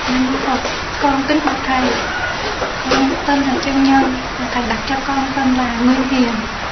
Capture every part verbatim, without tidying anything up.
Con kính bạch thầy, con tên là Chân Nhân, thầy đặt cho con tên là Nguyên Hiền.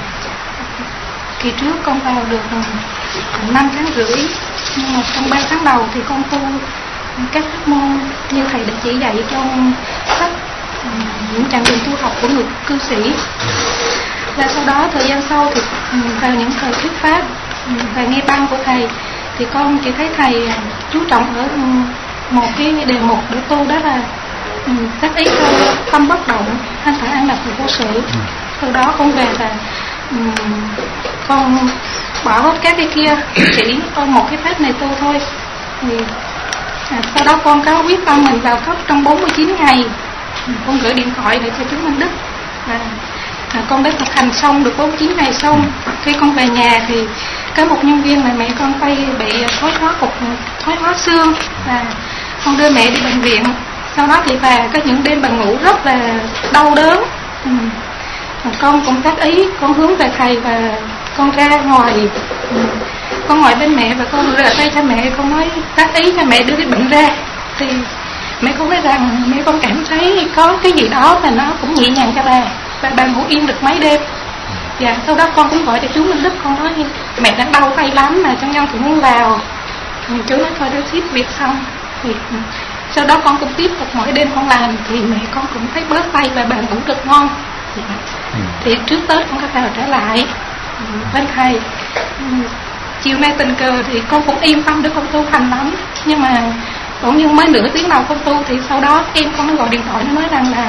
Kỳ trước con vào được năm tháng rưỡi, nhưng mà trong ba tháng đầu thì con tu các pháp môn như thầy đã chỉ dạy trong sách những chặng đường tu học của người cư sĩ. Và sau đó thời gian sau thì vào những thời thuyết pháp và nghe băng của thầy thì con chỉ thấy thầy chú trọng ở một cái đề mục để tu, đó là tác ý cho tâm bất động, thanh thản an lạc và vô sự. Từ đó con về là um, con bỏ hết các cái kia, chỉ có một cái pháp này tu thôi. Thì à, sau đó con có quyết tâm mình vào cấp trong bốn mươi chín ngày. Con gửi điện thoại để cho chú Minh Đức và à, con đã thực hành xong được bốn mươi chín ngày xong. Khi con về nhà thì có một nhân viên là mẹ con tay bị thoái hóa cục thoái hóa xương và con đưa mẹ đi bệnh viện. Sau đó thì bà có những đêm bà ngủ rất là đau đớn. Ừ. Con cũng tác ý, con hướng về thầy và con ra ngoài. Ừ. Con ngồi bên mẹ và con rửa tay cho mẹ, con nói tác ý cho mẹ đưa cái bệnh ra. Thì mẹ con nói rằng mẹ con cảm thấy có cái gì đó và nó cũng nhẹ nhàng cho bà và bà ngủ yên được mấy đêm. Và sau đó con cũng gọi cho chú Minh Đức, con nói mẹ đang đau tay lắm mà Chân Nhân thì muốn vào. Thì chú nói thôi để xếp việc xong. Thì sau đó con cũng tiếp tục mỗi đêm con làm thì mẹ con cũng thấy bớt tay và bà ngủ được ngon. Thì, ừ. thì trước Tết con có vào trở lại bên thầy. Chiều nay tình cờ thì con cũng yên tâm để con tu hành lắm, nhưng mà cũng như mới nửa tiếng đầu con tu thì sau đó em con nó gọi điện thoại nó nói rằng là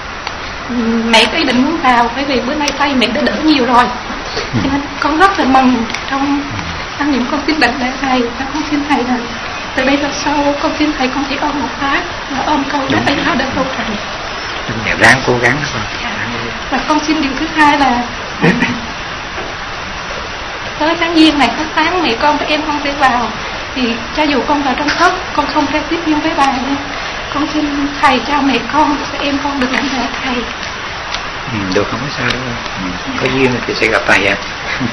mẹ có ý định muốn vào, bởi vì bữa nay tay mẹ đã đỡ nhiều rồi. Cho nên con rất là mừng trong tâm niệm con tin định để thầy và con xin thầy là từ đây về sau con xin thầy con chỉ ôm một phát và ôm câu đó ấy đó để tu hành. Đều ráng cố gắng thôi. Dạ. Và con xin điều thứ hai là tới tháng giêng này tháng tháng mẹ con và em không thể vào, thì cho dù con vào trong thất con không thể tiếp duyên với bà nữa. Con xin thầy cho mẹ con và em con được lãnh đạo thầy. Ừ, được, không có sao đâu. Ừ, có duyên thì sẽ gặp thầy ạ.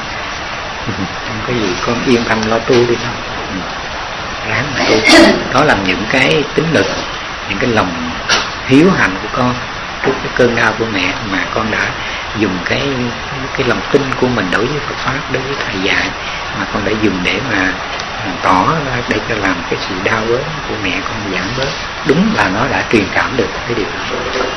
Không có gì, con yên tâm lo tu đi thôi. Ừ. Ráng mà tu. Đó là những cái tính lực, những cái lòng hiếu hạnh của con trước cái cơn đau của mẹ mà con đã dùng cái cái lòng tin của mình đối với Phật pháp, đối với thầy dạy mà con đã dùng để mà tỏ ra để cho làm cái sự đau đớn của mẹ con giảm bớt. Đúng là nó đã truyền cảm được cái điều đó.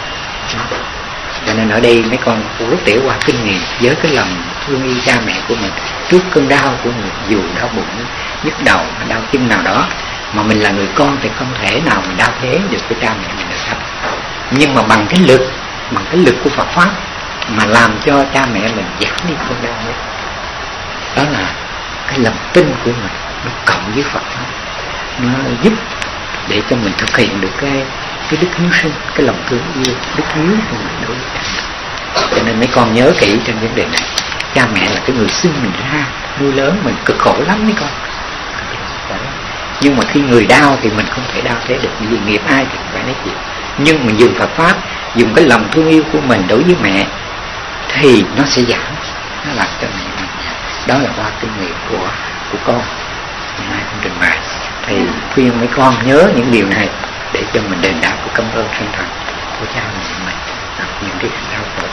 Cho nên ở đây mấy con rất để qua kinh nghiệm với cái lòng thương yêu cha mẹ của mình trước cơn đau của mình, dù đau bụng, nhức đầu, đau chân nào đó, mà mình là người con thì không thể nào mình đau thế được với cha mẹ mình được hết. Nhưng mà bằng cái lực, bằng cái lực của Phật pháp mà làm cho cha mẹ mình giảm đi cơn đau ấy. Đó là cái lòng tin của mình nó cộng với Phật pháp, nó giúp để cho mình thực hiện được cái cái đức hiếu sinh, cái lòng thương yêu, đức hiếu của mình đối với cha mẹ. Cho nên mấy con nhớ kỹ trên vấn đề này. Cha mẹ là cái người sinh mình ra, nuôi lớn mình cực khổ lắm mấy con. Nhưng mà khi người đau thì mình không thể đau thế được, vì nghiệp ai thì phải nói chịu. Nhưng mình dùng Phật pháp, dùng cái lòng thương yêu của mình đối với mẹ thì nó sẽ giảm, nó làm cho mẹ mình. Đó là qua kinh nghiệm của của con ngày nay con trình bày. Thì khuyên mấy con nhớ những điều này để cho mình đền đáp của cảm ơn chân thành của cha mẹ mình gặp những cái đau khổ.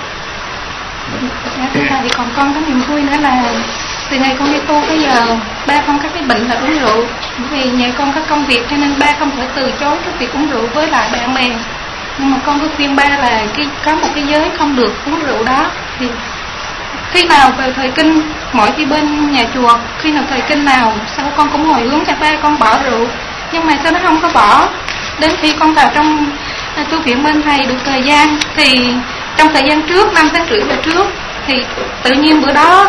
Dạ, thì còn con có niềm vui nữa là từ ngày con đi tu bây giờ ba con có cái bệnh là uống rượu, vì nhà con có công việc cho nên ba không thể từ chối cái việc uống rượu với lại bạn bè. Nhưng mà con cứ khuyên ba là cái có một cái giới không được uống rượu đó. Thì khi nào về thời kinh, mỗi khi bên nhà chùa khi nào thời kinh nào sau con cũng hồi hướng cho ba con bỏ rượu, nhưng mà sao nó không có bỏ. Đến khi con vào trong tu viện bên thầy được thời gian thì trong thời gian trước, năm tháng rưỡi về trước, thì tự nhiên bữa đó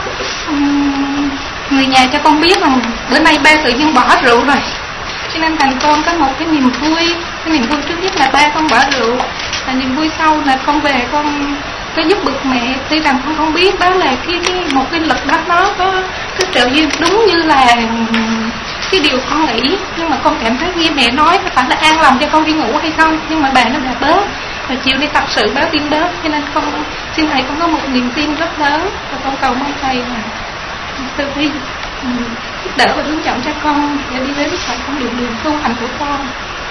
người nhà cho con biết rằng bữa nay ba tự nhiên bỏ rượu rồi. Cho nên thành con có một cái niềm vui. Cái niềm vui trước nhất là ba con bỏ rượu, và niềm vui sau là con về con có giúp bực mẹ. Tuy rằng con không biết đó là cái, cái một cái lực đó nó có cái trợ duyên đúng như là cái điều con nghĩ, nhưng mà con cảm thấy nghe mẹ nói có phải là an lòng cho con đi ngủ hay không, nhưng mà bà nó là bớt và chịu đi tập sự báo tin bớt. Cho nên con xin thầy con có một niềm tin rất lớn và con cầu mong thầy là từ bi giúp đỡ và hướng dẫn cho con để đi đến với con đường đường tu hành của con.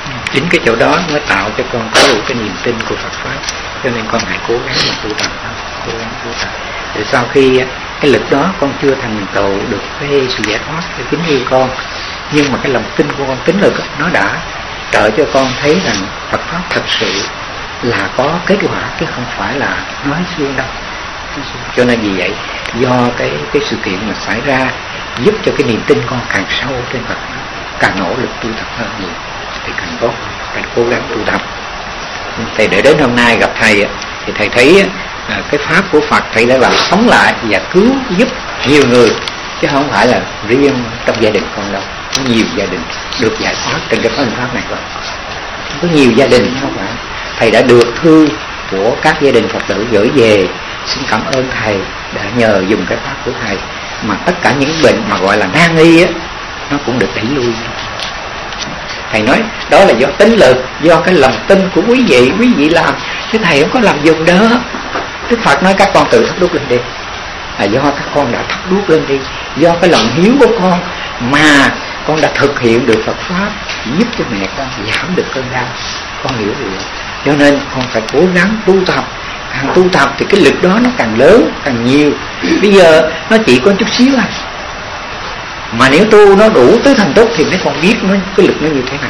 Chính cái chỗ đó mới tạo cho con có đủ cái niềm tin của Phật pháp. Cho nên con hãy cố gắng mà tu tập, cố gắng tu tập. Để sau khi cái lực đó con chưa thành tựu được cái sự giải thoát cho chính như con, nhưng mà cái lòng tin của con, tính lực nó đã trợ cho con thấy rằng Phật pháp thật sự là có kết quả, chứ không phải là nói suông đâu. Cho nên vì vậy, do cái cái sự kiện mà xảy ra giúp cho cái niềm tin con càng sâu trên Phật pháp, càng nỗ lực tu tập hơn nhiều thì càng tốt, càng cố gắng tu tập. Thầy để đến hôm nay gặp thầy thì thầy thấy à, cái pháp của Phật thầy đã làm sống lại và cứu giúp nhiều người, chứ không phải là riêng trong gia đình con đâu. Có nhiều gia đình được giải thoát trên cái phương pháp này rồi. Có nhiều gia đình không phải. Thầy đã được thư của các gia đình Phật tử gửi về xin cảm ơn thầy đã nhờ dùng cái pháp của thầy mà tất cả những bệnh mà gọi là nan y á nó cũng được đẩy lui. Thầy nói đó là do tính lực, do cái lòng tin của quý vị, quý vị làm, chứ thầy không có làm dùng đó. Đức Phật nói các con tự thắp đuốc lên đi, là do các con đã thắp đuốc lên đi, do cái lòng hiếu của con mà con đã thực hiện được Phật pháp, giúp cho mẹ con giảm được cơn đau. Con hiểu rồi, cho nên con phải cố gắng tu tập. Càng tu tập thì cái lực đó nó càng lớn, càng nhiều. Bây giờ nó chỉ có chút xíu à, mà nếu tu nó đủ tứ thành túc thì mấy con biết nó cái lực nó như thế nào.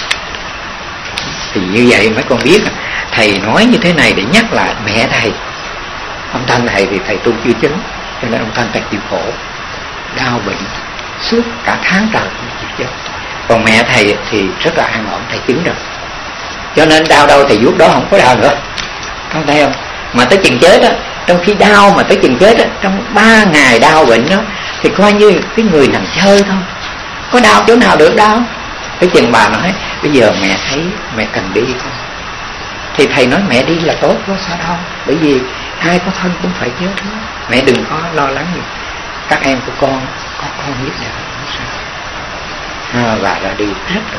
Thì như vậy mấy con biết thầy nói như thế này để nhắc lại mẹ thầy. Ông Thanh thầy thì thầy tu chưa chứng, cho nên ông Thanh thầy chịu khổ, đau bệnh suốt cả tháng trời không chịu chết. Còn mẹ thầy thì rất là an ổn, thầy chứng rồi, cho nên đau đâu thầy vuốt đó không có đau nữa. Con thấy không? Mà tới chừng chết á, trong khi đau mà tới chừng chết á, trong ba ngày đau bệnh đó thì coi như cái người nằm chơi thôi, có đau chỗ nào được đau. Cái chừng bà nói bây giờ mẹ thấy mẹ cần đi không, thì thầy nói mẹ đi là tốt, có sao đâu, bởi vì ai có thân cũng phải chết đó. Mẹ đừng có lo lắng gì, các em của con có con biết được không sao. À, bà ra đi rất là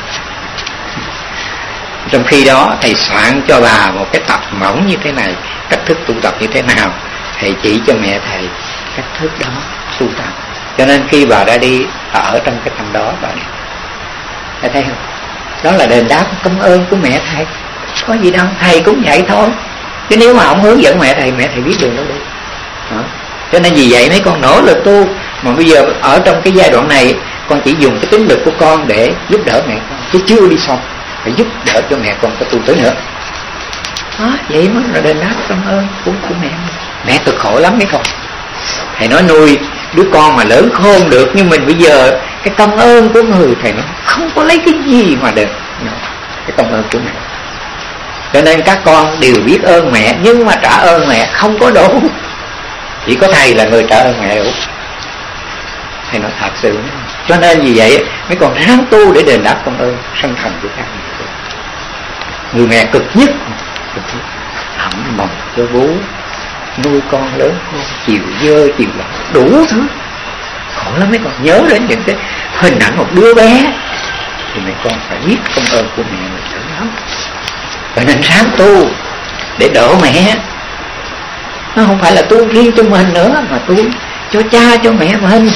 trong khi đó thầy soạn cho bà một cái tập mỏng như thế này, cách thức tu tập như thế nào, thầy chỉ cho mẹ thầy cách thức đó tu tập. Cho nên khi bà đã đi ở trong cái tâm đó, bà đi, thầy thấy không, đó là đền đáp công ơn của mẹ thầy, có gì đâu. Thầy cũng vậy thôi, chứ nếu mà không hướng dẫn mẹ thầy, mẹ thầy biết đường đâu đi đó. Cho nên vì vậy mấy con nỗ lực tu. Mà bây giờ ở trong cái giai đoạn này, con chỉ dùng cái tính lực của con để giúp đỡ mẹ con, chứ chưa đi xong phải giúp đỡ cho mẹ con có tu tới nữa đó. Vậy mới là đền đáp công ơn của, của mẹ. Mẹ cực khổ lắm mấy con. Thầy nói nuôi đứa con mà lớn khôn được như mình bây giờ, cái công ơn của người thầy nói không có lấy cái gì mà được cái công ơn của mẹ. Cho nên các con đều biết ơn mẹ, nhưng mà trả ơn mẹ không có đủ. Chỉ có thầy là người trả ơn mẹ đủ. Thầy nói thật sự. Cho nên vì vậy mấy con ráng tu để đền đáp công ơn sanh thành của các mẹ. Người mẹ cực nhất, cực nhất ẩm mồng cho bố, nuôi con lớn con, chiều dơ chiều lọc đủ thứ, khổ lắm. Mấy con nhớ đến những cái hình ảnh một đứa bé thì mấy con phải biết công ơn của mẹ mình lớn lắm. Cho nên ráng tu để đỡ mẹ. Nó không phải là tu riêng cho mình nữa, mà tu cho cha cho mẹ mình.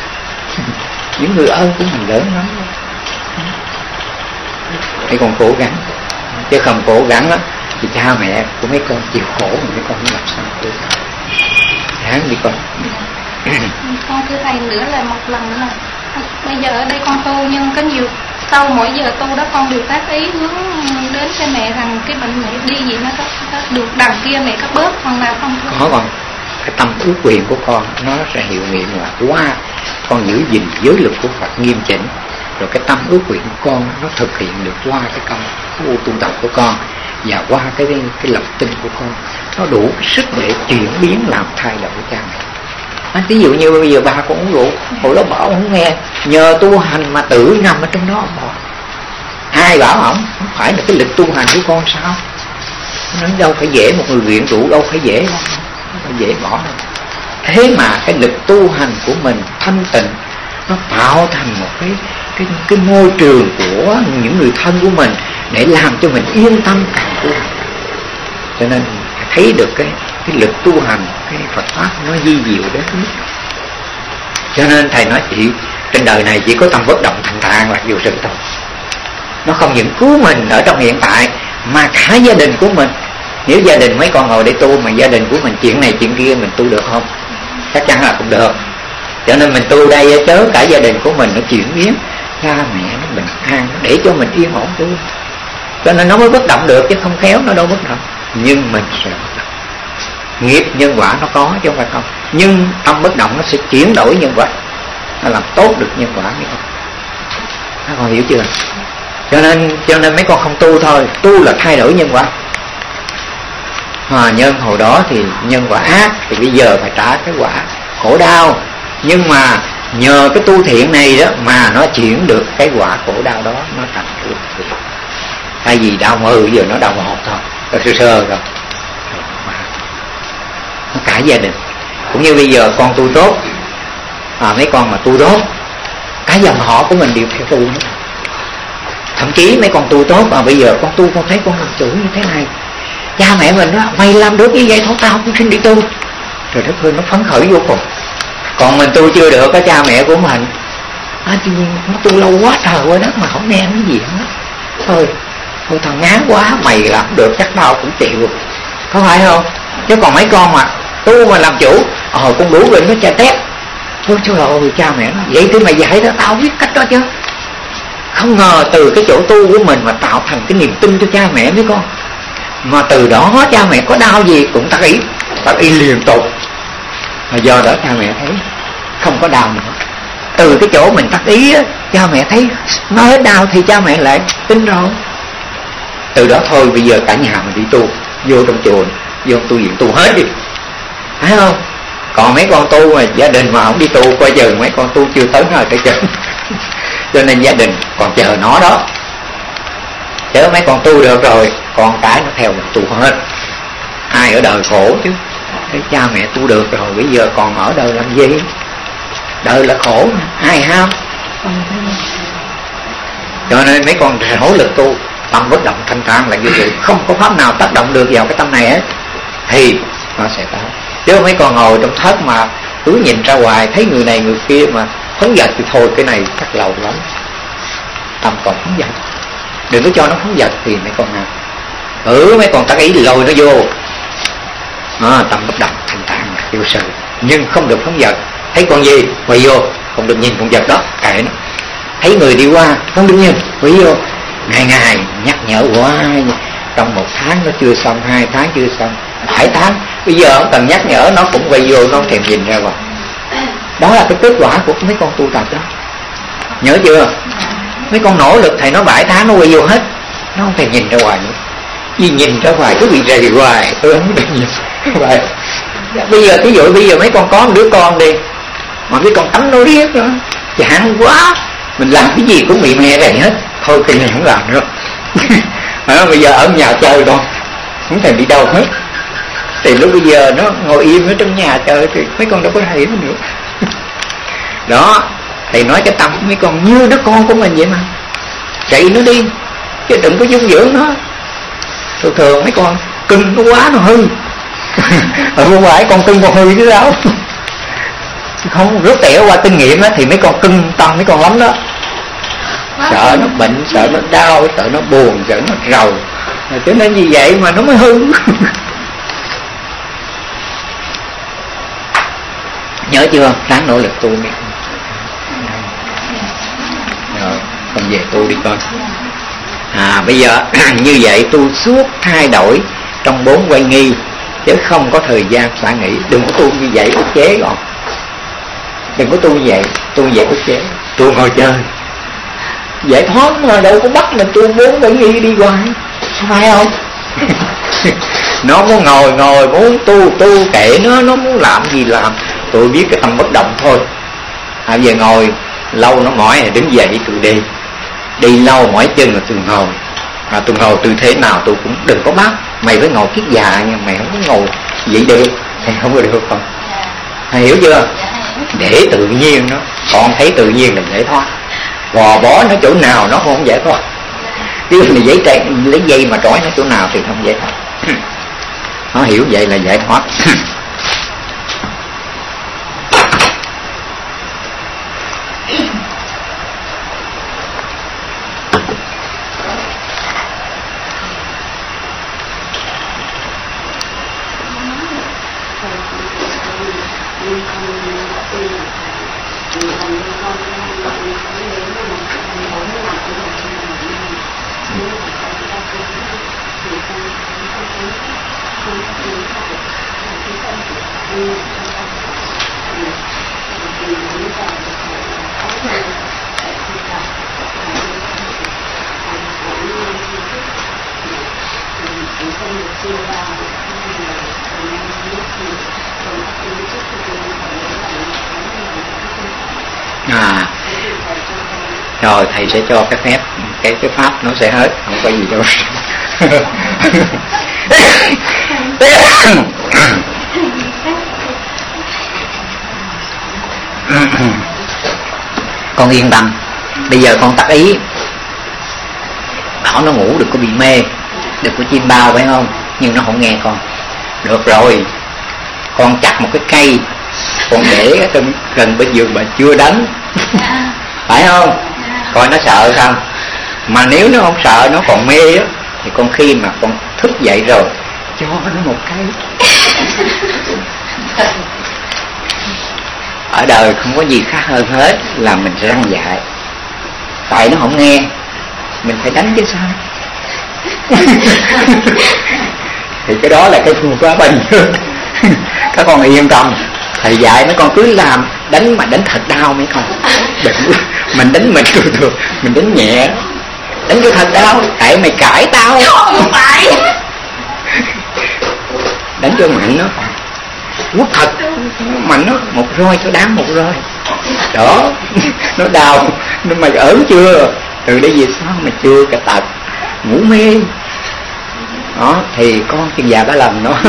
Những người ơn của mình lớn lắm. Mấy con cố gắng, chứ không cố gắng á thì cha mẹ của mấy con chịu khổ mà mấy con không làm sao được. Ráng đi con. Con thưa thầy nữa là một lần là bây giờ ở đây con tu, nhưng có nhiều sau mỗi giờ tu đó con đều phát ý hướng đến cho mẹ rằng cái bệnh mẹ đi gì nó có, có được đằng kia mẹ có bớt phần nào không? Có con. Cái tâm ước nguyện của con nó sẽ hiệu nghiệm là qua con giữ gìn giới luật của Phật nghiêm chỉnh, rồi cái tâm ước nguyện của con nó thực hiện được qua cái công phu tu tập của con và qua cái cái lòng tin của con, nó đủ sức để chuyển biến làm thay đổi cha mẹ. À, ví dụ như bây giờ ba con uống rượu, hồi đó bảo không nghe, nhờ tu hành mà tự nằm ở trong đó bỏ. Ai bảo ổng? Không phải là cái lịch tu hành của con sao? Nó đâu phải dễ, một người nghiện rượu đâu phải dễ đâu, không phải dễ bỏ đâu. Thế mà cái lịch tu hành của mình thanh tịnh, nó tạo thành một cái cái cái môi trường của những người thân của mình để làm cho mình yên tâm càng tu hành. Cho nên thấy được cái cái lực tu hành, cái Phật pháp nó di diệu đến mức. Cho nên thầy nói chị trên đời này chỉ có tâm bất động thành thản là vô sự thôi. Nó không những cứu mình ở trong hiện tại mà cả gia đình của mình. Nếu gia đình mấy con ngồi để tu mà gia đình của mình chuyện này chuyện kia mình tu được không? Chắc chắn là không được. Cho nên mình tu đây chớ cả gia đình của mình nó chuyển biến, cha mẹ nó bình an, để cho mình yên ổn tu. Cho nên nó mới bất động được, chứ không khéo nó đâu bất động. Nhưng mình sẽ bất động. Nghiệp nhân quả nó có chứ không phải không. Nhưng tâm bất động nó sẽ chuyển đổi nhân quả, nó làm tốt được nhân quả mấy con. Các con hiểu chưa? Cho nên cho nên mấy con không tu thôi, tu là thay đổi nhân quả. À, nhân hồi đó thì nhân quả ác, thì bây giờ phải trả cái quả khổ đau. Nhưng mà nhờ cái tu thiện này đó mà nó chuyển được cái quả khổ đau đó, nó thành được thiện. Thay vì đau mơ giờ nó đau một thôi, nó sơ sơ rồi. Nó cả gia đình. Cũng như bây giờ con tu tốt, à, mấy con mà tu tốt, cả dòng họ của mình đều theo tu nữa. Thậm chí mấy con tu tốt mà bây giờ con tu con thấy con làm chủ như thế này, cha mẹ mình đó, mày làm được như vậy thôi tao cũng xin đi tu. Rồi đất ơi, nó phấn khởi vô cùng. Còn mình tu chưa được, cái cha mẹ của mình à, nó tu lâu quá trời quá đất mà không nghe cái gì hết. Thôi, thôi thằng ngán quá, mày làm được chắc tao cũng chịu. Có phải không? Chứ còn mấy con mà tu mà làm chủ, ờ con đủ rồi nó cha tét. Thôi trời ơi, cha mẹ nó vậy thì mày dạy đó, tao biết cách đó chứ. Không ngờ từ cái chỗ tu của mình mà tạo thành cái niềm tin cho cha mẹ mấy con. Mà từ đó cha mẹ có đau gì cũng tác ý, tác ý liên tục. Mà do đó cha mẹ thấy không có đau nữa. Từ cái chỗ mình tác ý á, cha mẹ thấy nó hết đau thì cha mẹ lại tin rồi. Từ đó thôi bây giờ cả nhà mình đi tu, vô trong chùa, vô tu viện tu hết đi, phải không? Còn mấy con tu mà gia đình mà không đi tu, coi chừng mấy con tu chưa tới rồi cái chừng. Cho nên gia đình còn chờ nó đó. Chứ mấy con tu được rồi, con cái nó theo mình tu hết. Ai ở đời khổ chứ. Cái cha mẹ tu được rồi, bây giờ còn ở đời làm gì? Đời là khổ mà, ai ham. Cho nên mấy con nỗ lực tu, tâm bất động thanh thản là như vậy. Không có pháp nào tác động được vào cái tâm này hết, thì nó sẽ có. Chứ mấy con ngồi trong thất mà cứ nhìn ra ngoài, thấy người này người kia mà phấn dật thì thôi, cái này chắc lâu lắm. Tâm còn phấn dật, đừng có cho nó phấn dật thì mấy con nào ừ mấy con tác ý lôi nó vô. À, tâm bất động thanh thản yêu sự, nhưng không được phấn dật. Thấy con gì quay vô, không được nhìn con vật đó, kệ nó. Thấy người đi qua không được nhìn, quay vô. Ngày ngày nhắc nhở quá, trong một tháng nó chưa xong, hai tháng chưa xong, bảy tháng, bây giờ không cần nhắc nhở nó cũng quay vô, nó không thèm nhìn ra vào. Đó là cái kết quả của mấy con tu tập đó, nhớ chưa? Mấy con nỗ lực thầy nó bảy tháng nó quay vô hết, nó không thèm nhìn ra ngoài nữa. Vì nhìn ra ngoài cứ bị rầy hoài, tôi không được nhìn vậy. Bây giờ ví dụ bây giờ mấy con có một đứa con đi, mà mấy con tắm nó riết đó, chán quá, mình làm cái gì cũng bị mẹ rầy hết, thôi cái này không làm nữa. À, bây giờ ở nhà chơi con không thèm đi đâu hết. Thì lúc bây giờ nó ngồi im ở trong nhà chơi thì mấy con đâu có hay nó nữa. Đó, thầy nói cái tâm mấy con như đứa con của mình vậy mà, chạy nó đi chứ đừng có dung dưỡng nó. Thường thường mấy con cưng nó quá nó hư. Ở không phải con cưng con hư chứ đâu. Không rút tẻo qua kinh nghiệm á, thì mấy con cưng tâm mấy con lắm đó. Sợ nó bệnh, sợ nó đau, sợ nó buồn, sợ nó rầu. Cho nên vì vậy mà nó mới hư. Nhớ chưa? Ráng nỗ lực tu đi. Rồi, con về tu đi con. À bây giờ như vậy tu suốt thay đổi trong bốn quay nghi, chứ không có thời gian xả nghỉ. Đừng có tu như vậy ức chế con. Đừng có tu như vậy, tu như vậy ức chế. Tu ngồi chơi giải thoát mà đâu có bắt mình tu bốn quay nghi đi hoài, phải không? Nó muốn ngồi ngồi, muốn tu tu, kệ nó, nó muốn làm gì làm. Tôi biết cái tâm bất động thôi. À giờ ngồi lâu nó mỏi thì đứng dậy tôi đi. Đi lâu mỏi chân là tôi ngồi. À tôi ngồi tư thế nào tôi cũng đừng có bắt. Mày phải ngồi kiết già nha, mày không có ngồi vậy được. Mày không có được không? Mày hiểu chưa? Để tự nhiên nó, còn thấy tự nhiên là giải thoát. Gò bó nó chỗ nào nó không giải thoát. Chứ là giấy trai, lấy dây mà trói nó chỗ nào thì không giải thoát. Nó hiểu vậy là giải thoát. rồi thầy sẽ cho cái phép, cái cái pháp nó sẽ hết, không có gì đâu. Con yên tâm, bây giờ con tác ý bảo nó ngủ đừng có bị mê, đừng có chim bao, phải không? Nhưng nó không nghe con. Được rồi, con chặt một cái cây, con để ở trong gần bên giường mà chưa đánh, phải không? Coi nó sợ không? Mà nếu nó không sợ, nó còn mê á, thì con khi mà con thức dậy rồi cho nó một cái. Ở đời không có gì khác hơn hết là mình sẽ răng dạy. Tại nó không nghe, mình phải đánh chứ sao. Thì cái đó là cái phương pháp bình. Các con yên tâm, thầy dạy mấy con cứ làm, đánh mà đánh thật đau mấy con. Đừng, mình đánh mình thường thường, mình đánh nhẹ, đánh cho thật đau, tại mày cãi tao. Không phải. Đánh cho mạnh nó, quất thật mạnh nó, một roi cho đáng một roi. Đó, nó đau, nó mày ớn chưa? Từ đây về sau mày chưa cái tật ngủ mê. Đó, thì con chừng già ba lần nó.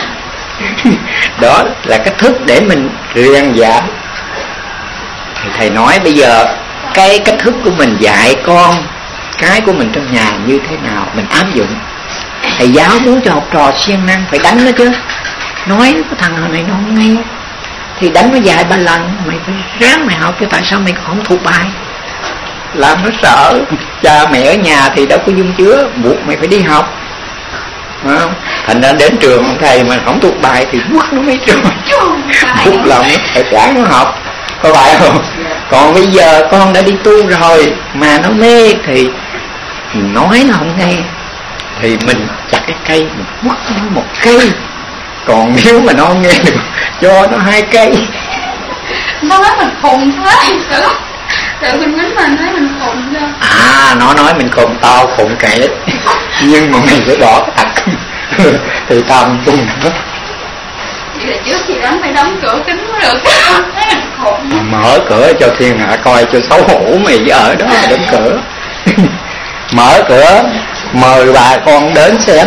Đó là cách thức để mình rèn dạ. Thì thầy nói bây giờ cái cách thức của mình dạy con cái của mình trong nhà như thế nào mình áp dụng. Thầy giáo muốn cho học trò siêng năng phải đánh nó chứ. Nói cái thằng này nó không nghe thì đánh nó vài ba lần, mày phải ráng mày học chứ tại sao mày không thuộc bài. Làm nó sợ. Cha mẹ ở nhà thì đâu có dung chứa, buộc mày phải đi học, phải không? Thành ra đến trường ông thầy mà không thuộc bài thì quất nó mấy trường, buộc lòng nó phải ráng nó học, có phải không? Còn bây giờ con đã đi tu rồi mà nó mê thì nói nó không nghe thì mình chặt cái cây, mình quất nó một cây. Còn nếu mà nó không nghe được, cho nó hai cây. Nó nói mình khùng thế. Tự mình nghĩ mà nói mình khùng chưa? À, nó nói mình khùng, tao khùng kệ. Nhưng mà mình phải bỏ cái tật. Thì tao mình cùng nữa. Vậy là trước khi đánh phải đóng cửa kính mới được. Thấy mình khùng. Mở cửa cho thiên hạ coi cho xấu hổ mày ở đó đóng cửa. Mở cửa mời bà con đến xem.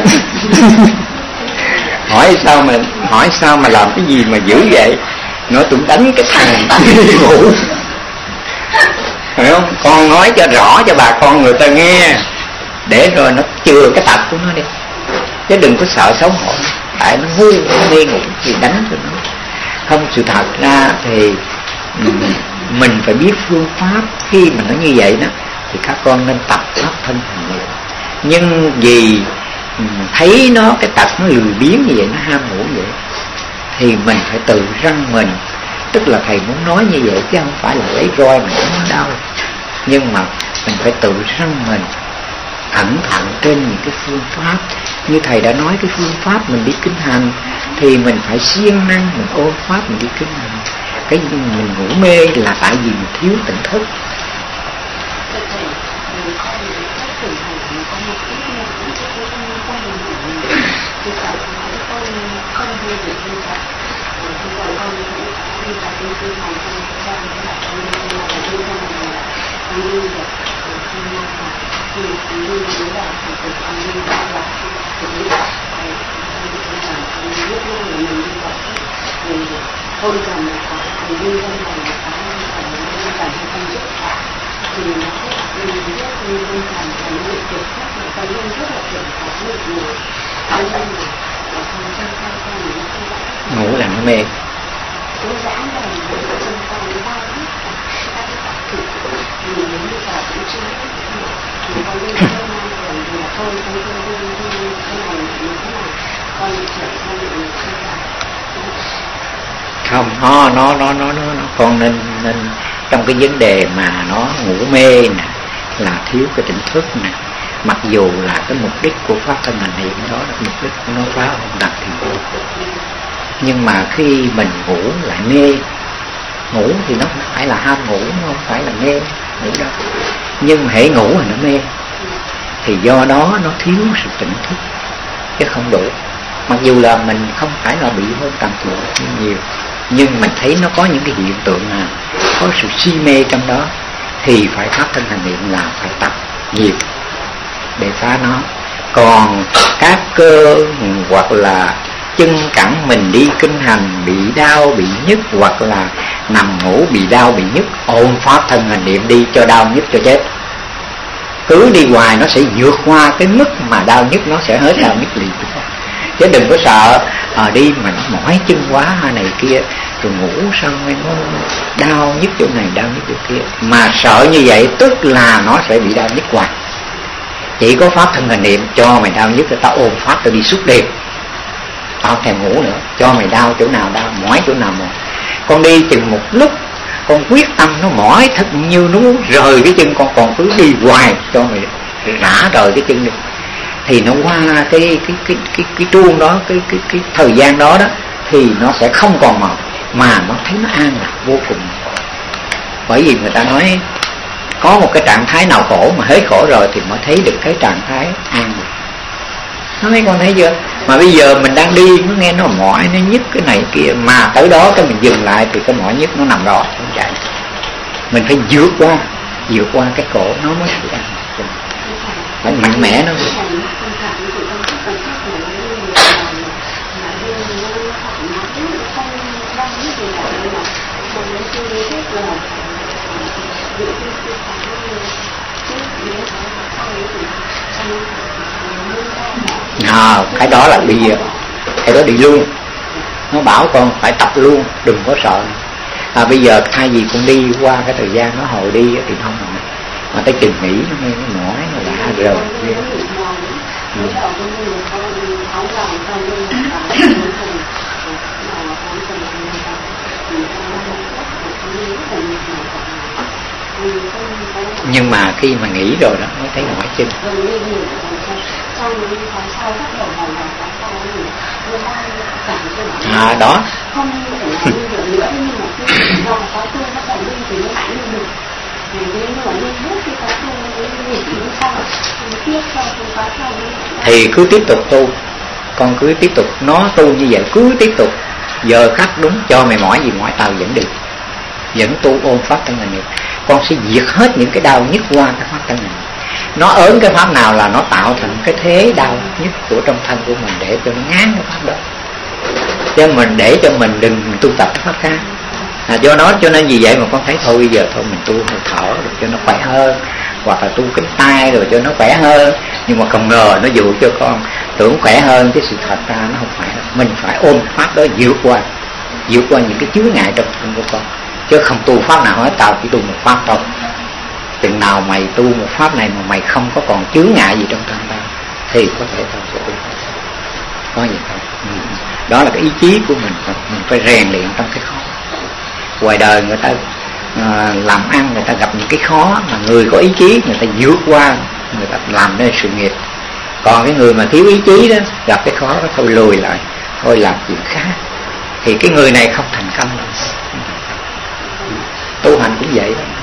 Hỏi sao mà hỏi sao mà làm cái gì mà dữ vậy? Nói tụi đánh cái thằng đi ngủ. Phải không? Con nói cho rõ cho bà con người ta nghe, để rồi nó chừa cái tật của nó đi, chứ đừng có sợ xấu hổ. Tại nó ngu, nó mê ngủ thì đánh cho nó. Không, sự thật ra thì mình phải biết phương pháp. Khi mà nó như vậy đó thì các con nên tập pháp thân hành niệm. Nhưng vì thấy nó cái tật nó lười biếng như vậy, nó ham ngủ vậy, thì mình phải tự răng mình. Tức là thầy muốn nói như vậy chứ không phải là lấy roi mà đánh nó đâu. Nhưng mà mình phải tự răng mình, ẩn thận trên những cái phương pháp. Như thầy đã nói, cái phương pháp mình đi kinh hành thì mình phải siêng năng, mình ôn pháp mình đi kinh hành. Cái mình ngủ mê là tại vì mình thiếu tỉnh thức. Không cần có hành vi trong này là có cần cần hay không giúp cả thì nó sẽ là như rất như tinh thần và những việc kiểm soát của tâm linh rất là kiểm soát được nhiều. Cho nên là không trong tay con mình nó không rõ. Ngủ là nó mê. Nó giãn rồi nó trong con nó đau hết các cái tập thử mình đến bây giờ cũng chưa hết. Thì con lên cơ năng rồi thì là thôi con đi đi đi cái này như thế nào con chuyển sang những cái này. Không, nó nó nó nó nó con nên nên trong cái vấn đề mà nó ngủ mê nè, là thiếu cái tỉnh thức nè. Mặc dù là cái mục đích của pháp thân hành niệm đó là mục đích của nó phá không đặt thì vô, nhưng mà khi mình ngủ lại mê, ngủ thì nó không phải là ham ngủ, nó không phải là mê ngủ đâu, nhưng hễ ngủ là nó mê, thì do đó nó thiếu sự tỉnh thức chứ không đủ. Mặc dù là mình không phải là bị hôn trầm thụ nhiều, nhưng mình thấy nó có những cái hiện tượng là có sự si mê trong đó, thì phải pháp thân hành niệm là phải tập nhiều để phá nó. Còn các cơ hoặc là chân cẳng mình đi kinh hành bị đau bị nhức, hoặc là nằm ngủ bị đau bị nhức, ôm pháp thân hành niệm đi cho đau nhức cho chết. Cứ đi hoài nó sẽ vượt qua cái mức mà đau nhức, nó sẽ hết đau nhức liền. Chứ đừng có sợ à, đi mà nó mỏi chân quá này kia rồi ngủ xong rồi nó đau nhức chỗ này đau nhức chỗ kia, mà sợ như vậy tức là nó sẽ bị đau nhức hoài. Chỉ có pháp thân hành niệm cho mày đau nhức rồi tao ôm pháp tao đi suốt đêm, tao thèm ngủ nữa, cho mày đau chỗ nào đau, mỏi chỗ nào mỏi. Con đi chừng một lúc con quyết tâm nó mỏi thật nhiều, nó muốn rời cái chân, con còn cứ đi hoài cho mày rã rời cái chân đi, thì nó qua cái cái cái cái cái chuông đó, cái cái cái thời gian đó đó, thì nó sẽ không còn mỏi mà nó thấy nó an lạc vô cùng. Bởi vì người ta nói có một cái trạng thái nào khổ mà hết khổ rồi thì mới thấy được cái trạng thái an lạc. Nó mấy con thấy chưa? Mà bây giờ mình đang đi nó nghe nó mỏi, nó nhức cái này kia, mà tới đó cái mình dừng lại thì cái mỏi nhức nó nằm đó không chạy. Mình phải vượt qua, vượt qua cái khổ nó mới được an lạc. Phải mạnh mẽ nó. À, cái đó là đi, cái đó đi luôn. Nó bảo con phải tập luôn, đừng có sợ. À, bây giờ thay vì con đi qua cái thời gian nó hồi đi thì không mỏi, mà tới chừng nghỉ nó nghe nó mỏi nó đã rồi. Ừ. Nhưng mà khi mà nghỉ rồi đó mới thấy mỏi chân. À đó. Thì cứ tiếp tục tu, con cứ tiếp tục, nó tu như vậy cứ tiếp tục. Giờ khắc đúng cho mày mỏi gì mỏi tao vẫn được, vẫn tu ôm pháp thân hành niệm. Con sẽ diệt hết những cái đau nhức qua cái pháp thân này. Nó ớn cái pháp nào là nó tạo thành cái thế đau nhức của trong thân của mình để cho nó ngán cái pháp đó. Chứ mình để cho mình đừng tu tập cái pháp khác. À, do nó cho nên vì vậy mà con thấy thôi bây giờ thôi mình tu hơi thở rồi cho nó khỏe hơn, hoặc là tu cánh tay rồi cho nó khỏe hơn. Nhưng mà không ngờ nó dụ cho con tưởng khỏe hơn, cái sự thật ra nó không phải đâu. Mình phải ôm pháp đó vượt qua, vượt qua những cái chướng ngại trong thân của con. Chứ không tu pháp nào hết, tao chỉ tu một pháp thôi. Chừng nào mày tu một pháp này mà mày không có còn chướng ngại gì trong thân tao thì có thể tao sẽ tu. Có gì không? Ừ. Đó là cái ý chí của mình, mình phải rèn luyện trong cái khó. Ngoài đời người ta à, làm ăn, người ta gặp những cái khó, mà người có ý chí người ta vượt qua, người ta làm nên sự nghiệp. Còn cái người mà thiếu ý chí đó, gặp cái khó đó thôi lùi lại, thôi làm chuyện khác, thì cái người này không thành công đâu. Tu hành cũng vậy đó.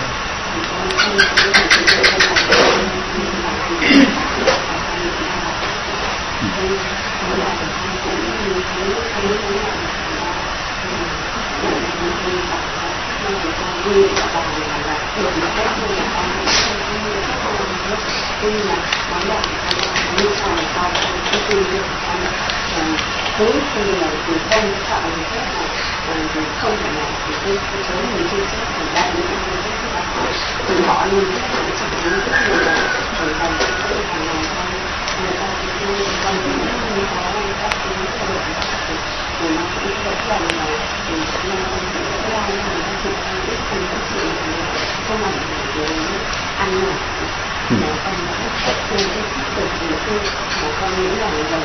Cuối khi là thì không sợ gì hết này, thì không phải là thì cái số người chưa chết thì đại những cái chưa chết các bạn thì họ luôn chết là cái chuyện nó rất nhiều rồi rồi còn cái cái hàng ngày con người ta thì con cũng không có các cái thay đổi thì nó cũng rất là nhiều thì nên con cũng rất là nhiều người ta chịu ăn ít ăn các chuyện không làm để ăn nào mà con đã hết trên cái sức được nhiều khi mà con nghĩ là rồi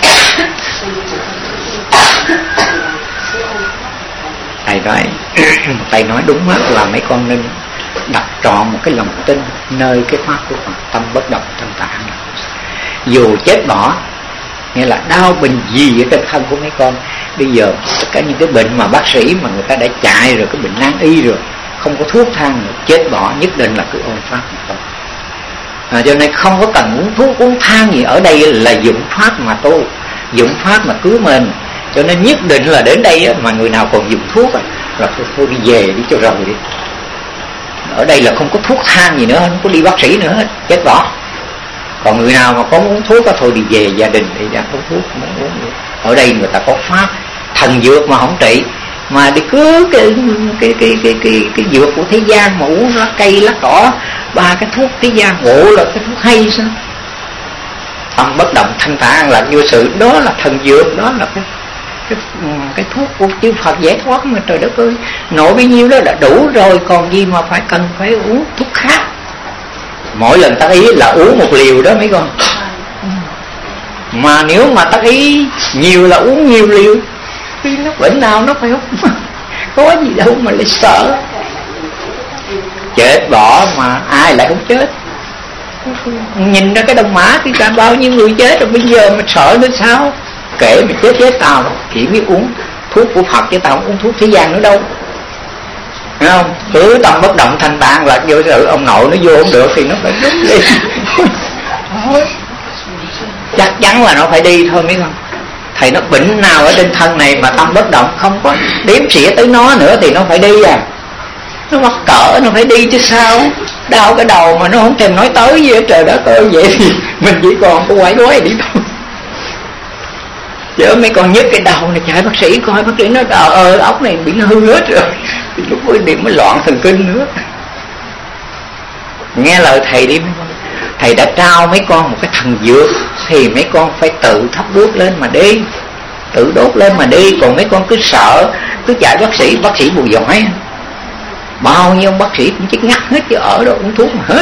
thầy nói thầy nói đúng á, là mấy con nên đặt trọn một cái lòng tin nơi cái pháp của Phật, tâm bất động thanh tạng. Dù chết bỏ, nghĩa là đau bệnh gì ở trên thân của mấy con, bây giờ tất cả những cái bệnh mà bác sĩ mà người ta đã chạy rồi, cái bệnh nan y rồi, không có thuốc thang nữa, chết bỏ nhất định là cứ ôm pháp mà thôi. À, cho nên không có cần uống thuốc uống thang gì, ở đây là dụng pháp mà tu, dụng pháp mà cứu mình. Cho nên nhất định là đến đây á, mà người nào còn dùng thuốc á, là thôi, thôi đi về đi cho rồi đi. Đó. ở đây là không có thuốc thang gì nữa, không có đi bác sĩ nữa hết, chết bỏ. Còn người nào mà có muốn thuốc có thôi đi về gia đình đi ra có thuốc muốn uống được. Ở đây người ta có pháp thần dược mà không trị, mà đi cứ cái cái cái cái cái, cái dược của thế gian mà uống lá cây lá cỏ, ba cái thuốc thế gian ngộ là cái thuốc hay sao? Tâm bất động thanh thản an lạc vô sự, đó là thần dược, đó là cái cái cái thuốc của chư Phật giải thoát mà. Trời đất ơi, nội bấy nhiêu đó đã đủ rồi, còn gì mà phải cần phải uống thuốc khác. Mỗi lần tác ý là uống một liều đó mấy con, mà nếu mà tác ý nhiều là uống nhiều liều, khi nó bệnh nào nó phải hút. Có gì đâu mà lại sợ. Chết bỏ mà ai lại không chết. Nhìn ra cái Đông Mã thì cả bao nhiêu người chết rồi, bây giờ mà sợ nữa sao? Kể mà chết chết tao chỉ biết uống thuốc của Phật chứ tao không uống thuốc thế gian nữa đâu. Thấy không? Cứ tâm bất động thanh tạng là vô sự, ông nội nó vô không được thì nó phải rút đi. Chắc chắn là nó phải đi thôi mấy con. Thầy nó bệnh nào ở trên thân này mà tâm bất động không có đếm xỉa tới nó nữa thì nó phải đi à. Nó mắc cỡ nó phải đi chứ sao. Đau cái đầu mà nó không thèm nói tới gì hết, trời đất ơi, vậy thì mình chỉ còn có quải quái đi thôi. Chứ mấy con nhức cái đầu này chạy bác sĩ coi, bác sĩ nói trời ơi ốc này bị nó hư hết rồi. Thì lúc ấy điểm mới loạn thần kinh nữa. Nghe lời thầy đi mấy con. Thầy đã trao mấy con một cái thần dược thì mấy con phải tự thắp đuốc lên mà đi, tự đốt lên mà đi. Còn mấy con cứ sợ, cứ chạy bác sĩ, bác sĩ bù giỏi, bao nhiêu bác sĩ cũng chết ngắt hết chứ ở đâu uống thuốc mà hết.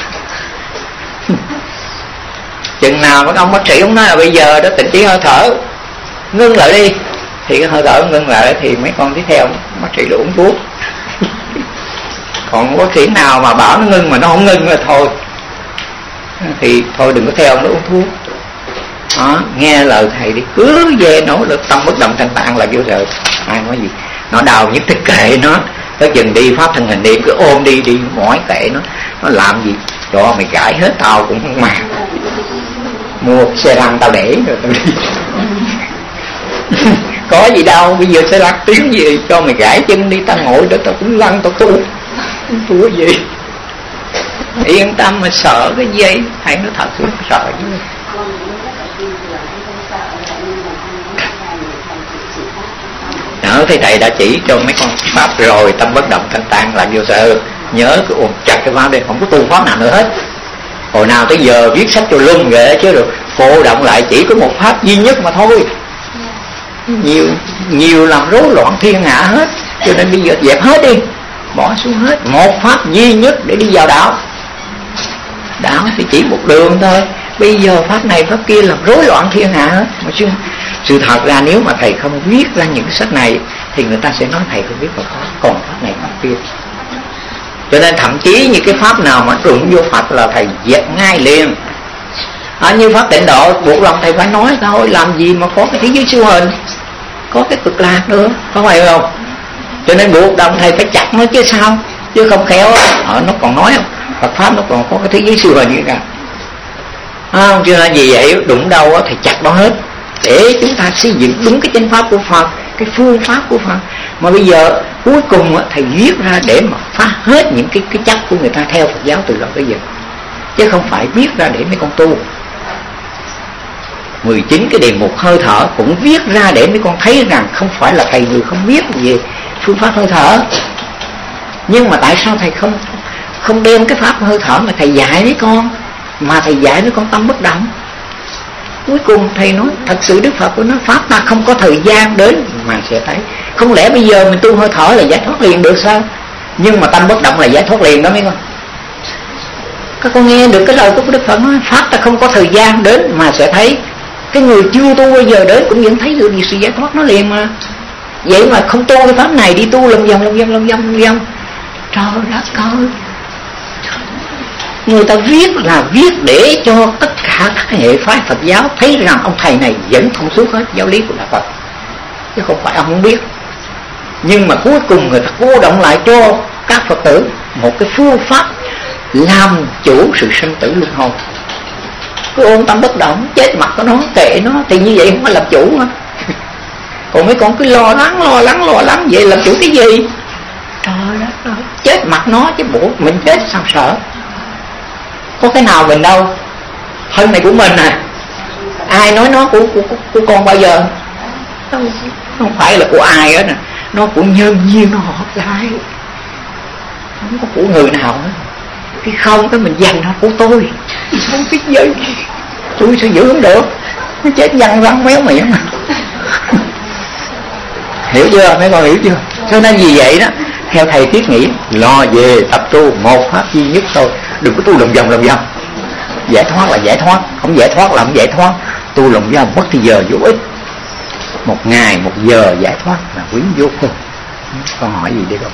Chừng nào mấy ông bác sĩ cũng nói là bây giờ đó tình trí hơi thở ngưng lại đi, thì cái hơi thở ngưng lại thì mấy con tiếp theo bác sĩ là uống thuốc. Còn bác sĩ nào mà bảo nó ngưng mà nó không ngưng là thôi thì thôi đừng có theo nó uống thuốc. Đó, nghe lời thầy đi, cứ về nỗ lực tâm bất động thanh tạng là vô sự. Ai nói gì nó đau nhất thì kệ nó, tới chừng đi pháp thân hình đi cứ ôm đi đi mỏi kệ nó, nó làm gì cho mày gãi hết tao cũng không màng. Mua xe lăn tao để rồi tao đi. Có gì đâu, bây giờ xe lăn tiếng gì cho mày gãi chân đi, tao ngồi đó tao cũng lăn tao tu. Tu cái gì yên tâm mà sợ cái gì. Thầy nói thật sự sợ chứ. Đó, thì thầy đã chỉ cho mấy con pháp rồi, tâm bất động thanh tạng là vô sự. Nhớ cái ôm chặt cái pháp đây, không có tu pháp nào nữa hết. Hồi nào tới giờ viết sách cho luân ghệ chứ được, cô động lại chỉ có một pháp duy nhất mà thôi. Nhiều nhiều làm rối loạn thiên hạ hết, cho nên bây giờ dẹp hết đi, bỏ xuống hết. Một pháp duy nhất để đi vào đạo. Đạo thì chỉ một đường thôi. Bây giờ pháp này pháp kia làm rối loạn thiên hạ hết. Mà chứ sự thật ra nếu mà thầy không viết ra những cái sách này thì người ta sẽ nói thầy không biết Phật pháp, còn pháp này pháp kia. Cho nên thậm chí như cái pháp nào mà đụng vô Phật là thầy dẹp ngay liền. À, như pháp tịnh độ buộc lòng thầy phải nói thôi, làm gì mà có cái thế giới siêu hình, có cái cực lạc nữa, có phải không? Cho nên buộc lòng thầy phải chặt nó chứ sao, chứ không khéo ở nó còn nói không, Phật pháp nó còn có cái thế giới siêu hình gì cả. À, cho nên vì vậy đụng đâu thầy chặt nó hết để chúng ta xây dựng đúng cái chánh pháp của Phật, cái phương pháp của Phật. Mà bây giờ cuối cùng thầy viết ra để mà phá hết những cái cái chất của người ta theo Phật giáo từ đó tới giờ, chứ không phải viết ra để mấy con tu. Mười chín cái đề mục hơi thở cũng viết ra để mấy con thấy rằng không phải là thầy người không biết về phương pháp hơi thở. Nhưng mà tại sao thầy không không đem cái pháp hơi thở mà thầy dạy mấy con, mà thầy dạy mấy con tâm bất động? Cuối cùng thầy nói thật sự Đức Phật của nó pháp ta không có thời gian đến mà sẽ thấy. Không lẽ bây giờ mình tu hơi thở là giải thoát liền được sao? Nhưng mà tâm bất động là giải thoát liền đó mấy con. Các con nghe được cái lời của Đức Phật nói pháp ta không có thời gian đến mà sẽ thấy. Cái người chưa tu bây giờ đến cũng vẫn thấy được sự giải thoát nó liền mà. Vậy mà không tu cái pháp này, đi tu lòng vòng lòng vòng lòng vòng lòng vòng. Trời đất ơi, người ta viết là viết để cho tất cả các hệ phái Phật giáo thấy rằng ông thầy này vẫn thông suốt hết giáo lý của Đạo Phật, chứ không phải ông không biết. Nhưng mà cuối cùng người ta cô động lại cho các Phật tử một cái phương pháp làm chủ sự sinh tử luân hồi. Cứ ôn tâm bất động, chết mặt của nó, kệ nó, thì như vậy không phải làm chủ mà. Còn mấy con cứ lo lắng, lo lắng, lo lắng, vậy làm chủ cái gì? Trời đất ơi, chết chết mặt nó chứ bộ mình chết sao sợ. Có cái nào mình đâu, thân này của mình à, ai nói nó của của, của, của con bao giờ, không, không phải là của ai hết nè, nó của nhân duyên nó hợp lại, không có của người nào hết. Cái không cái mình dành nó của tôi, không biết gì tôi sẽ giữ không được, nó chết văng văng méo miệng mà. Hiểu chưa mấy con, hiểu chưa? Cho nên vì vậy đó, theo thầy Thiết nghĩ lo về tập tu một pháp duy nhất thôi, đừng có tu lòng vòng lòng vòng. Giải thoát là giải thoát, không giải thoát là không giải thoát. Tu lòng vòng mất thì giờ vô ích, một ngày một giờ giải thoát là quý vô cùng. Con hỏi gì đi không?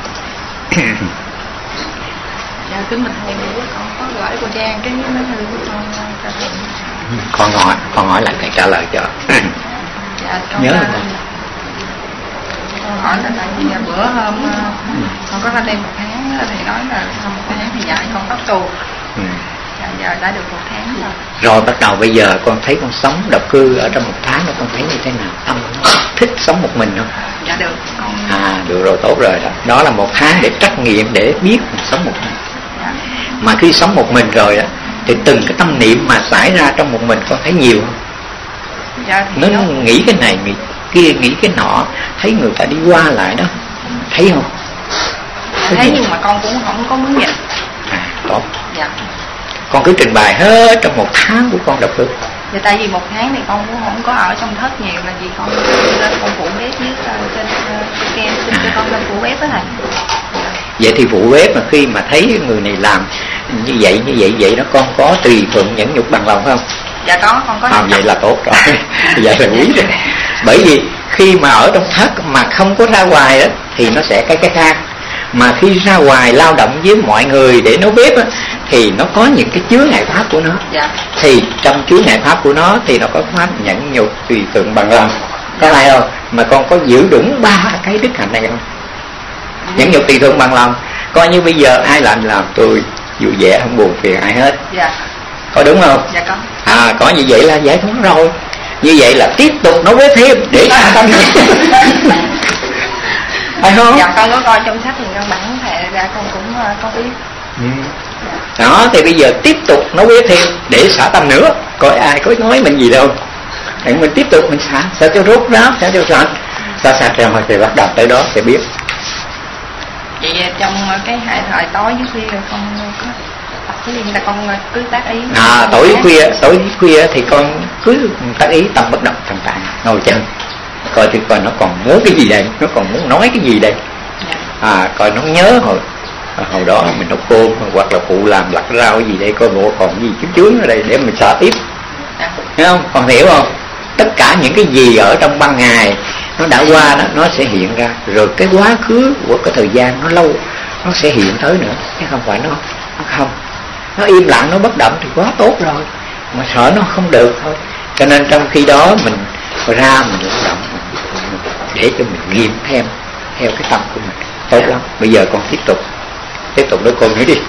Dạ kính mình thầy, con có gửi của Trang cái mấy thư của con cho thầy. Con hỏi, con hỏi lại thầy trả lời cho. Dạ con nhớ là, không? con hỏi là tại vì bữa hôm con có ra đây một tháng, thầy nói là sau một tháng thì dạy con tóc tu. Ừ. Dạ giờ đã được một tháng rồi. Rồi bắt đầu bây giờ con thấy con sống độc cư ở trong một tháng đó, con thấy như thế nào? Tâm nó thích sống một mình không? Dạ được con. À được rồi, tốt rồi đó. Đó là một tháng để trắc nghiệm, để biết mình sống một mình. Dạ. Mà khi sống một mình rồi đó, thì từng cái tâm niệm mà xảy ra trong một mình con thấy nhiều không? Dạ thì Nó nó... nghĩ cái này, nghĩ kia, nghĩ cái nọ, thấy người ta đi qua lại đó, thấy không? Dạ, thấy nhưng mà con cũng không có muốn dịch. À tốt. Dạ. Con cứ trình bày hết trong một tháng của con độc cư. Dạ tại vì một tháng thì con cũng không có ở trong thất nhiều, là vì con lên con phụ bếp với uh, trên uh, kem xin cho con lên phụ bếp đó thầy. Vậy thì phụ bếp mà khi mà thấy người này làm như vậy như vậy vậy đó, con có tùy thuận nhẫn nhục bằng lòng không? Dạ có, con có. À, vậy là tốt rồi. Vậy là quý rồi. Bởi vì khi mà ở trong thất mà không có ra ngoài đó thì nó sẽ cái cái khác. Mà khi ra ngoài lao động với mọi người để nấu bếp á, thì nó có những cái chướng ngại pháp của nó. Dạ. Thì trong chướng ngại pháp của nó thì nó có pháp nhẫn nhục tùy thuận bằng lòng. Có phải không? Mà con có giữ đúng ba cái đức hạnh này không? Ừ. Nhẫn nhục tùy thuận bằng lòng, coi như bây giờ ai làm làm tôi vui vẻ không buồn phiền ai hết. Dạ. Có đúng không? Dạ có. À có như vậy là giải thoát rồi. Như vậy là tiếp tục nấu bếp thêm để an tâm. Phải không? Dạ con có coi trong sách thì căn bản thầy ra con cũng uh, có biết. Ừ. Đó thì bây giờ tiếp tục nấu bếp thêm để xả tâm nữa. Coi ai có nói mình gì đâu. Để mình tiếp tục mình xả, xả cho rốt ráo, xả cho sạch. Xả sạch rồi thì bắt đầu tới đó sẽ biết. Vậy trong cái hai thời tối với khuya con có tập cái gì là con cứ tác ý. À tối khuya, tối khuya thì con cứ tác ý tâm bất động thần tại, ngồi chân. Coi thì coi nó còn muốn cái gì đây, nó còn muốn nói cái gì đây. À coi nó nhớ hồi hồi đó mình nấu cơm hoặc là phụ làm lặt rau cái gì đây, coi bộ còn gì chướng chướng ở đây để mình xả tiếp. Thấy không? Con hiểu không? Tất cả những cái gì ở trong ban ngày nó đã qua đó, nó sẽ hiện ra. Rồi cái quá khứ của cái thời gian nó lâu, nó sẽ hiện tới nữa. Chứ không phải nó, nó không. Nó im lặng, nó bất động thì quá tốt rồi. Mà sợ nó không được thôi. Cho nên trong khi đó mình ra mình lao động để cho mình nghiệm thêm theo cái tâm của mình. Tốt lắm. Bây giờ con tiếp tục Tiếp tục nói con nữa đi.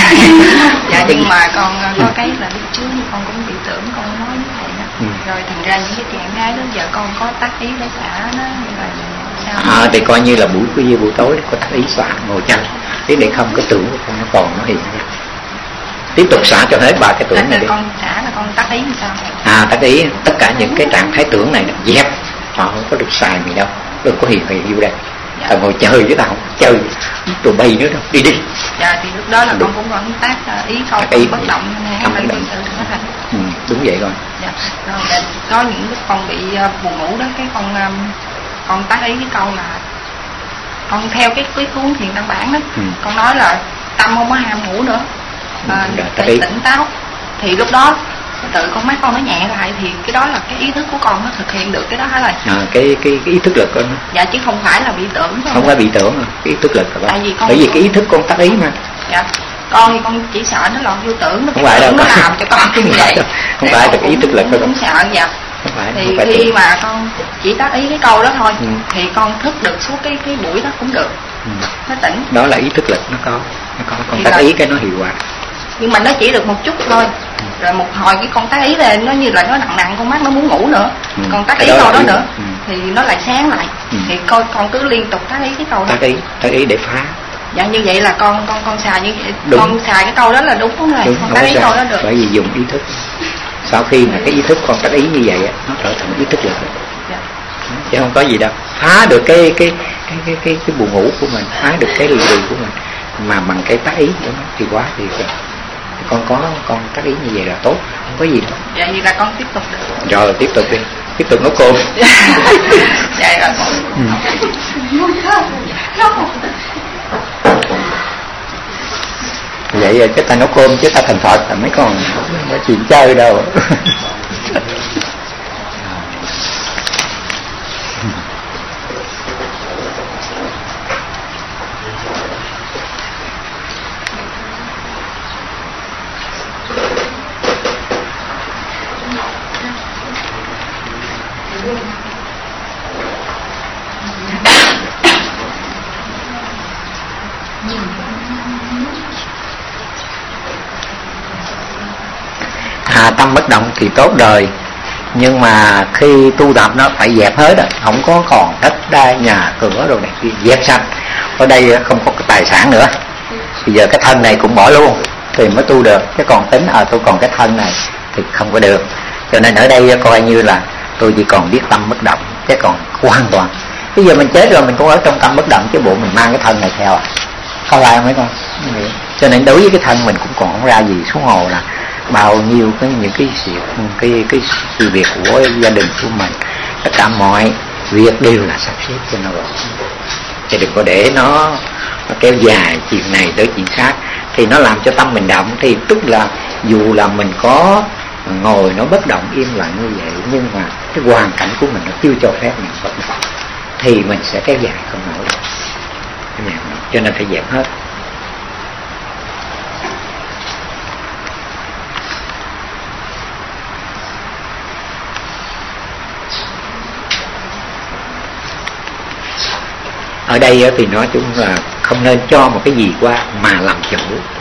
Dạ nhưng mà con có cái là lúc trước con cũng bị tưởng, con nói với thầy đó. Ừ. Rồi thành ra những cái trạng thái đó giờ con có tác ý để xả nó là sao? À thì coi như là buổi khuya buổi tối có tác ý xả ngồi chanh. Thế để không cái tưởng của con nó còn nó hiện ra. Tiếp tục xả cho hết ba cái tưởng này đi. Con xả là con tác ý làm sao? À tác ý tất cả những cái trạng thái tưởng này là dẹp. Họ không có được xài gì đâu. Đừng có hiện hiện vô đây. Dạ. Tao ngồi chơi với tao không chơi tụi bay nữa đâu, đi đi. Dạ thì lúc đó là con cũng vẫn tác ý câu ý bất động hay là tự tự nó thành. Ừ, đúng vậy rồi. Dạ. Rồi có những lúc con bị buồn ngủ đó, cái con con tác ý cái câu là con theo cái cái cuốn thiền căn bản đó, ừ. Con nói là tâm không có ham ngủ nữa, à, phải tỉnh táo. Thì lúc đó tự con mắt con nó nhẹ lại thì cái đó là cái ý thức của con nó thực hiện được cái đó hả lời? À, cái cái cái ý thức lực con. Dạ chứ không phải là bị tưởng. Không, không phải bị tưởng mà cái ý thức lực rồi. Tại vì con bởi vì cái ý thức con tác ý mà. Dạ. Con thì con chỉ sợ nó lọt vô tưởng, nó không phải đâu, nó làm cho con như vậy. Không phải là cái ý thức lực thôi. Cũng sợ dạ. Không phải, thì không phải khi tưởng. mà con chỉ tác ý cái câu đó thôi, ừ. Thì con thức được suốt cái cái buổi đó cũng được, ừ. Nó tỉnh. Đó là ý thức lực nó có, nó có con thì tác là... ý cái nó hiệu quả. Nhưng mà nó chỉ được một chút thôi, ừ. Rồi một hồi cái con tác ý lên nó như là nó nặng nặng con mắt nó muốn ngủ nữa, ừ. Còn tác ý câu đó, đó nữa, ừ. Thì nó lại sáng lại, ừ. Thì coi con cứ liên tục tác ý cái câu đó. Tác ý, tác ý để phá, Dạ như vậy là con con con xài như vậy, đúng. Con xài cái câu đó là đúng không rồi? Đúng, con tác ý câu đó được. Bởi vì dùng ý thức. Sau khi mà cái ý thức con tác ý như vậy á, nó trở thành ý thức lực. Dạ. Chứ không có gì đâu. Phá được cái cái cái cái cái, cái buồn ngủ của mình, phá được cái lì lì của mình mà bằng cái tác ý của nó thì quá thì rồi. Con có con tác ý như vậy là tốt, không có gì đâu. Dạ vậy là con tiếp tục được. Rồi tiếp tục đi, tiếp tục nấu cơm. Dạ rồi con. Ừ. Vậy chứ ta nấu cơm chứ ta thành Phật là mấy con không có chuyện chơi đâu. À, tâm bất động thì tốt đời, nhưng mà khi tu tập nó phải dẹp hết á, không có còn đất đai nhà cửa rồi này kia, dẹp sạch. Ở đây không có cái tài sản nữa, bây giờ cái thân này cũng bỏ luôn thì mới tu được. Cái còn tính à tôi còn cái thân này thì không có được. Cho nên ở đây coi như là tôi chỉ còn biết tâm bất động, cái còn hoàn toàn. Bây giờ mình chết rồi mình cũng ở trong tâm bất động, chứ bộ mình mang cái thân này theo à, có phải không mấy con? Cho nên đối với cái thân mình cũng còn không ra gì, xuống hồ là bao nhiêu cái những cái sự cái cái sự việc của gia đình của mình, tất cả mọi việc đều là sắp xếp cho nó rồi, chứ đừng có để nó, nó kéo dài chuyện này tới chuyện khác thì nó làm cho tâm mình động. Thì tức là dù là mình có ngồi nó bất động im lặng như vậy, nhưng mà cái hoàn cảnh của mình nó chưa cho phép mình bất động thì mình sẽ kéo dài không nổi đâu. Cho nên phải dẹp hết. Ở đây thì nói chung là không nên cho một cái gì qua mà làm chủ.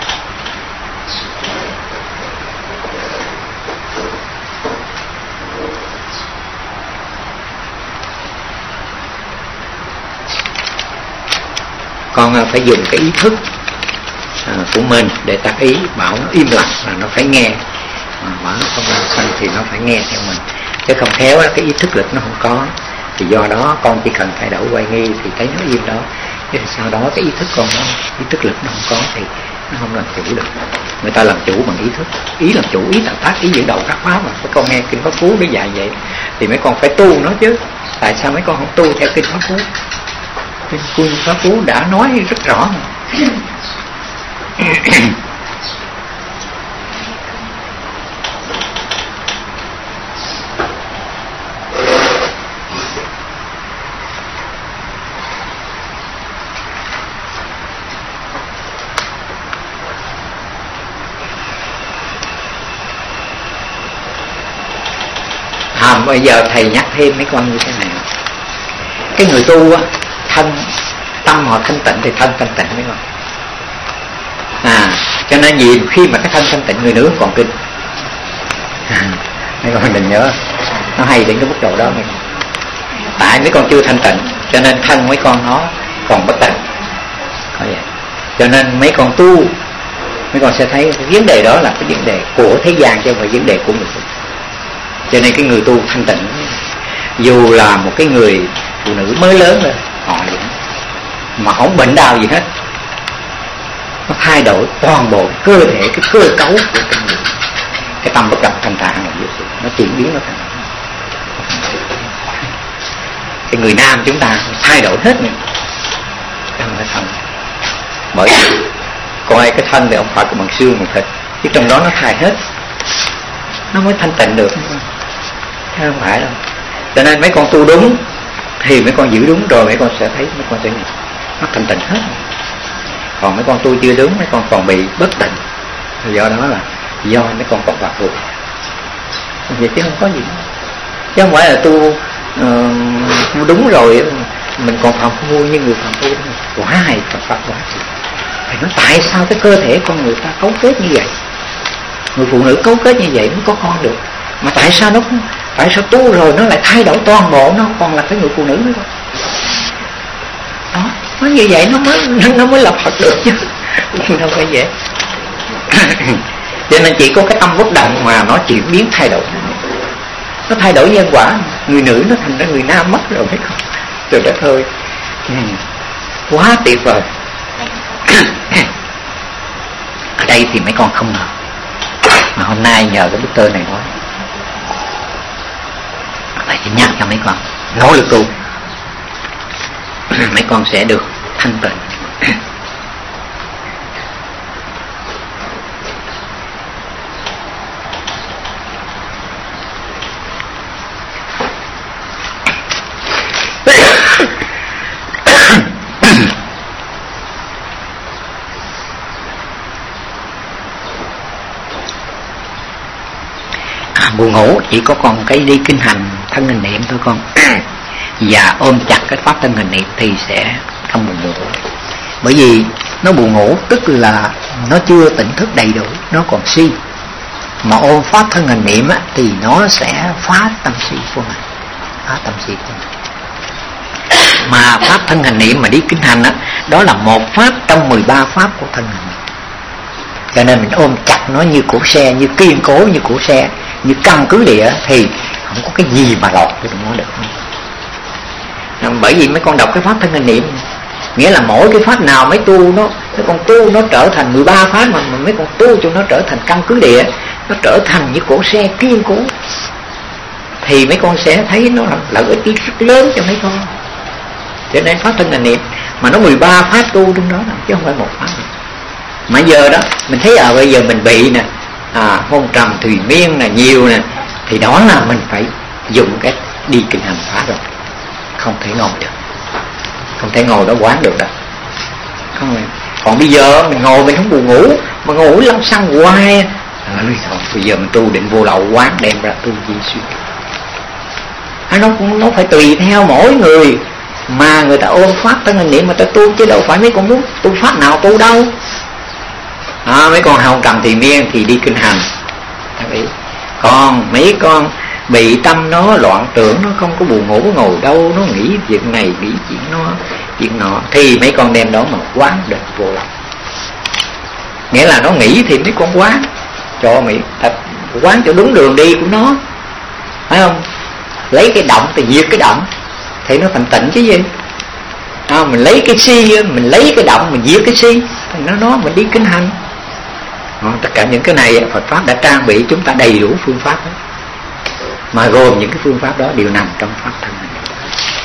Con phải dùng cái ý thức của mình để tác ý, bảo nó im lặng là nó phải nghe, mà bảo nó không làm sân thì nó phải nghe theo mình. Chứ không khéo cái ý thức lực nó không có, thì do đó con chỉ cần thay đổi quay nghi thì thấy nó im đó. Chứ sau đó cái ý thức con nó, ý thức lực nó không có thì nó không làm chủ được. Người ta làm chủ bằng ý thức, ý làm chủ, ý tạo tác, ý giữ đầu các pháp mà. Mấy con nghe kinh Pháp Cú nó dạy vậy thì mấy con phải tu nó chứ. Tại sao mấy con không tu theo kinh Pháp Cú? Kinh Pháp Cú đã nói rất rõ mà. À, bây giờ thầy nhắc thêm mấy con như thế này. Cái người tu á, thân tâm họ thanh tịnh thì thân thanh tịnh mấy con. À, cho nên vì khi mà cái thân thanh tịnh người nữ còn kinh. À, mấy con đừng nhớ, nó hay đến cái mức độ đó mấy con. Tại mấy con chưa thanh tịnh, cho nên thân mấy con nó còn bất tịnh. Cho nên mấy con tu, mấy con sẽ thấy cái vấn đề đó là cái vấn đề của thế gian chứ không phải vấn đề của người tu. Cho nên cái người tu thanh tịnh, dù là một cái người phụ nữ mới lớn rồi, họ cũng mà không bệnh đau gì hết, nó thay đổi toàn bộ cơ thể, cái cơ cấu của cái người, cái tâm bất động thanh thản là vô sự, nó chuyển biến nó thành cái người nam chúng ta thay đổi hết mình trong cái thân. Bởi vì coi cái thân thì không phải có bằng xương bằng thịt, chứ trong đó nó thay hết, nó mới thanh tịnh được, chứ không phải đâu. Cho nên mấy con tu đúng thì mấy con giữ đúng rồi, mấy con sẽ thấy, mấy con sẽ nhìn nó thanh tịnh hết. Còn mấy con tu chưa đúng, mấy con còn bị bất tịnh, do đó là do mấy con còn phạm phu. Vậy chứ không có gì, chứ không phải là tu uh, đúng rồi mình còn phạm phu như người phạm phu. Quả hay Phật Pháp quả. Phải nói tại sao cái cơ thể con người ta cấu kết như vậy, người phụ nữ cấu kết như vậy mới có con được, mà tại sao nó tại sao tu rồi nó lại thay đổi toàn bộ, nó không còn là cái người phụ nữ nữa đó. Nó như vậy nó mới nó mới là Phật được chứ đâu phải dễ. Cho nên chỉ có cái tâm bất động mà nó chuyển biến thay đổi, nó thay đổi nhân quả, người nữ nó thành ra người nam mất rồi, thấy không? Trời đất ơi, ừ. Quá tuyệt vời. Ở đây thì mấy con không ngờ, mà hôm nay nhờ cái bức tơ này nói, phải chỉ nhắc cho mấy con nỗ lực tu, mấy con sẽ được thanh tịnh. Buồn ngủ chỉ có còn cái đi kinh hành thân hình niệm thôi con. Và ôm chặt cái pháp thân hình niệm thì sẽ không buồn ngủ. Bởi vì nó buồn ngủ tức là nó chưa tỉnh thức đầy đủ, nó còn si. Mà ôm pháp thân hình niệm á, thì nó sẽ phá tâm si của mình, phá tâm si của mình. Mà pháp thân hình niệm mà đi kinh hành á, đó là một pháp trong mười ba pháp của thân hình niệm. Cho nên mình ôm chặt nó như cổ xe, như kiên cố như cổ xe, như căn cứ địa, thì không có cái gì mà lọt cho nó được. Bởi vì mấy con đọc cái pháp thân hình niệm, nghĩa là mỗi cái pháp nào mấy tu nó mấy con tu nó trở thành mười ba pháp, mà, mà mấy con tu cho nó trở thành căn cứ địa, nó trở thành như cổ xe kiên cố, thì mấy con sẽ thấy nó là lợi ích rất lớn cho mấy con. Cho nên pháp thân hình niệm mà nó mười ba pháp tu trong đó chứ không phải một pháp này. Mà giờ đó mình thấy à bây giờ mình bị nè, à hôn trầm thùy miên là nhiều nè, thì đó là mình phải dùng cái đi kinh hành phá rồi, không thể ngồi được, không thể ngồi đó quán được đâu. Không rồi. Còn bây giờ mình ngồi mình không buồn ngủ, mà ngủ lăn xăng hoài, à, thôi, bây giờ mình tu định vô lậu quán đem ra tu di xuyên. À, nó nó phải tùy theo mỗi người mà người ta ôm pháp thân hình niệm mà ta tu, chứ đâu phải mấy con muốn tu pháp nào tu đâu. À, mấy con hồng trầm thì miên thì đi kinh hành, còn mấy con bị tâm nó loạn tưởng, nó không có buồn ngủ ngồi đâu, nó nghĩ việc này nghĩ chuyện nó chuyện nọ, thì mấy con đem đó mà quán định vô lậu. Nghĩa là nó nghĩ thì mấy con quán cho mỹ thật, quán cho đúng đường đi của nó, phải không? Lấy cái động thì diệt cái động thì nó thành tịnh chứ gì. À, mình lấy cái si, mình lấy cái động mình diệt cái si, thì nó nó mình đi kinh hành. À, tất cả những cái này Phật pháp đã trang bị chúng ta đầy đủ phương pháp đó. Mà gồm những cái phương pháp đó đều nằm trong pháp thân hình niệm.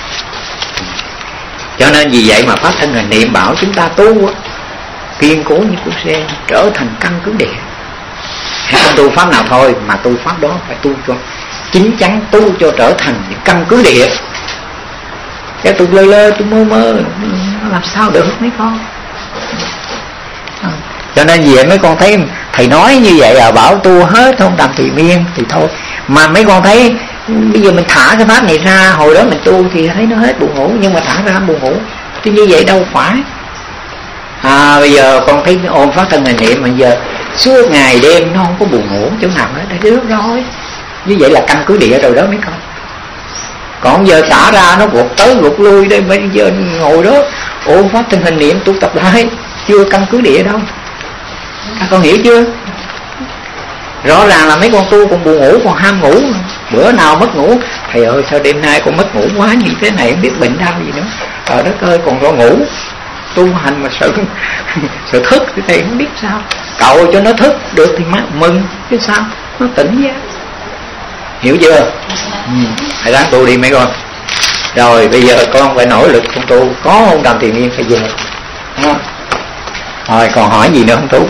Cho nên vì vậy mà pháp thân hình niệm bảo chúng ta tu kiên cố như củ xe, trở thành căn cứ địa. Không tu pháp nào thôi, mà tu pháp đó phải tu cho chính chắn, tu cho trở thành những căn cứ địa. Cái tu lơ lơ, tu mơ mơ, nó làm sao được mấy con. À, cho nên vì vậy mấy con thấy thầy nói như vậy à, bảo tu hết không đàm thùy miên thì thôi. Mà mấy con thấy bây giờ mình thả cái pháp này ra, hồi đó mình tu thì thấy nó hết buồn ngủ, nhưng mà thả ra buồn ngủ thì như vậy đâu phải. À, bây giờ con thấy ôm pháp thân hình niệm mà giờ suốt ngày đêm nó không có buồn ngủ chỗ nào hết, đã được rồi. Như vậy là căn cứ địa rồi đó mấy con. Còn giờ xả ra nó gục tới gục lui đây, bây giờ ngồi đó ôm pháp thân hình niệm tu tập lại, chưa căn cứ địa đâu. Các con hiểu chưa? Rõ ràng là mấy con tu còn buồn ngủ, còn ham ngủ. Bữa nào mất ngủ, thầy ơi sao đêm nay con mất ngủ quá như thế này, không biết bệnh đau gì nữa. Trời đất ơi, còn có ngủ tu hành mà sợ sợ thức thì thầy không biết sao. Cầu cho nó thức được thì má mừng, chứ sao nó tỉnh ra. Hiểu chưa? Ừ. Thầy ráng tu đi mấy con. Rồi bây giờ con phải nỗ lực con tu, có hôn trầm thì miên phải về. Đó. Rồi còn hỏi gì nữa không tu?